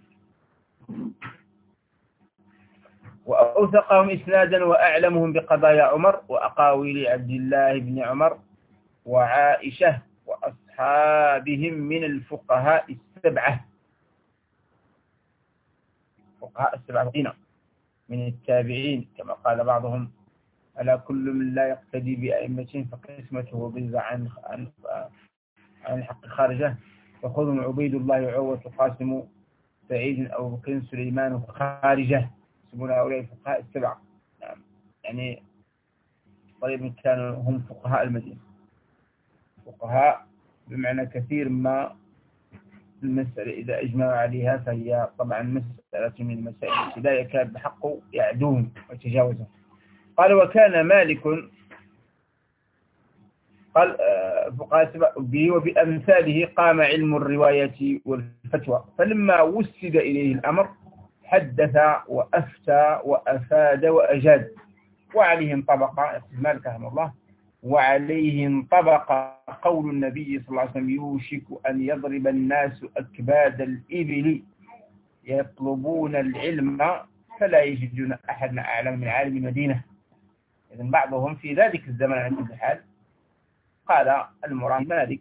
وأوثقهم إسنادا وأعلمهم بقضايا عمر وأقاويل عبد الله بن عمر وعائشة وأصحابهم من الفقهاء السبعة فقهاء السبعة من التابعين، كما قال بعضهم ألا كل من لا يقتدي بأئمة فقسمته بيض عن عن عن الحق خارجه، فخذهم عبيد الله عروة قاسم سعيد أو بكر سليمان خارجه، يسمون هؤلاء الفقهاء السبعة. يعني طيب كانوا هم فقهاء المدينة، فقهاء بمعنى كثير ما المسألة إذا أجمعوا عليها فهي طبعا مسألة من المسائل التي لا يكاد بحق يعدون ويتجاوزون. قال وكان مالك قال فقهاء به وبأمثاله قام علم الرواية والفتوى، فلما وسد إليه الأمر حدث وأفتى وأفاد وأجاد. وعليهم طبق مالك رحمه الله وعليهم طبق قول النبي صلى الله عليه وسلم يوشك أن يضرب الناس أكباد الإبل يطلبون العلم فلا يجدون أحد أعلم من عالم المدينة. إذن بعضهم في ذلك الزمن على كل حال قال المراد مالك،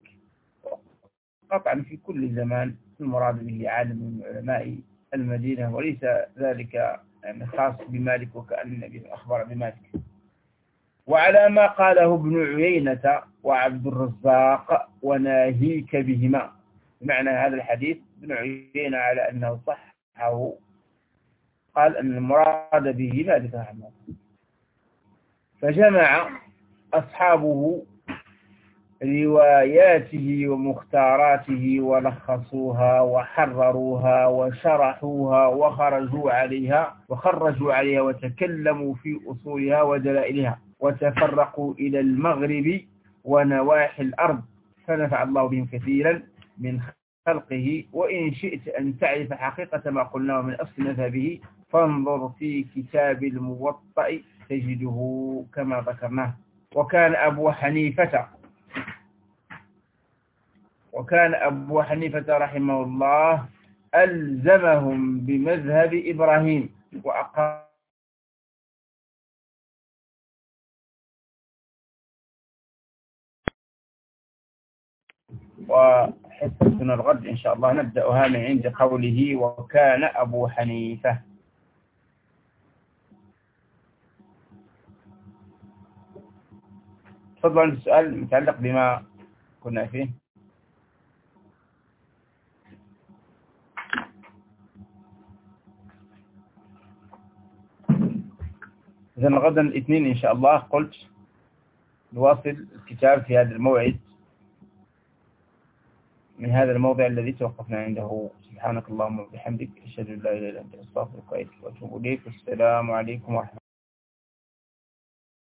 قطعا في كل زمان المراد به عالم من علماء المدينة، وليس ذلك يعني خاص بمالك وكأن النبي أخبر بمالك. وعلى ما قاله ابن عيينة وعبد الرزاق وناهيك بهما، معنى هذا الحديث ابن عيينة على أنه صحه قال أن المراد به مالك رحمه الله. فجمع أصحابه رواياته ومختاراته ولخصوها وحرروها وشرحوها وخرجوا عليها وخرجوا عليها وتكلموا في أصولها ودلائلها وتفرقوا إلى المغرب ونواحي الأرض، فنفع الله بهم كثيرا من خلقه. وإن شئت أن تعرف حقيقة ما قلناه من أصل مذهبه فانظر في كتاب الموطأ تجده كما ذكرناه. وكان أبو حنيفة وكان أبو حنيفة رحمه الله ألزمهم بمذهب إبراهيم وأقام وحصتنا الغد إن شاء الله نبدأها من عند قوله وكان أبو حنيفة. تفضل عند السؤال متعلق بما كنا فيه. إذا غدا الاثنين إن شاء الله قلت نواصل الكتاب في هذا الموعد من هذا الموضع الذي توقفنا عنده. سبحانك اللهم وبحمدك أشهد أن لا إله إلا أنت أستغفرك وأتوب إليك. والسلام عليكم ورحمة الله.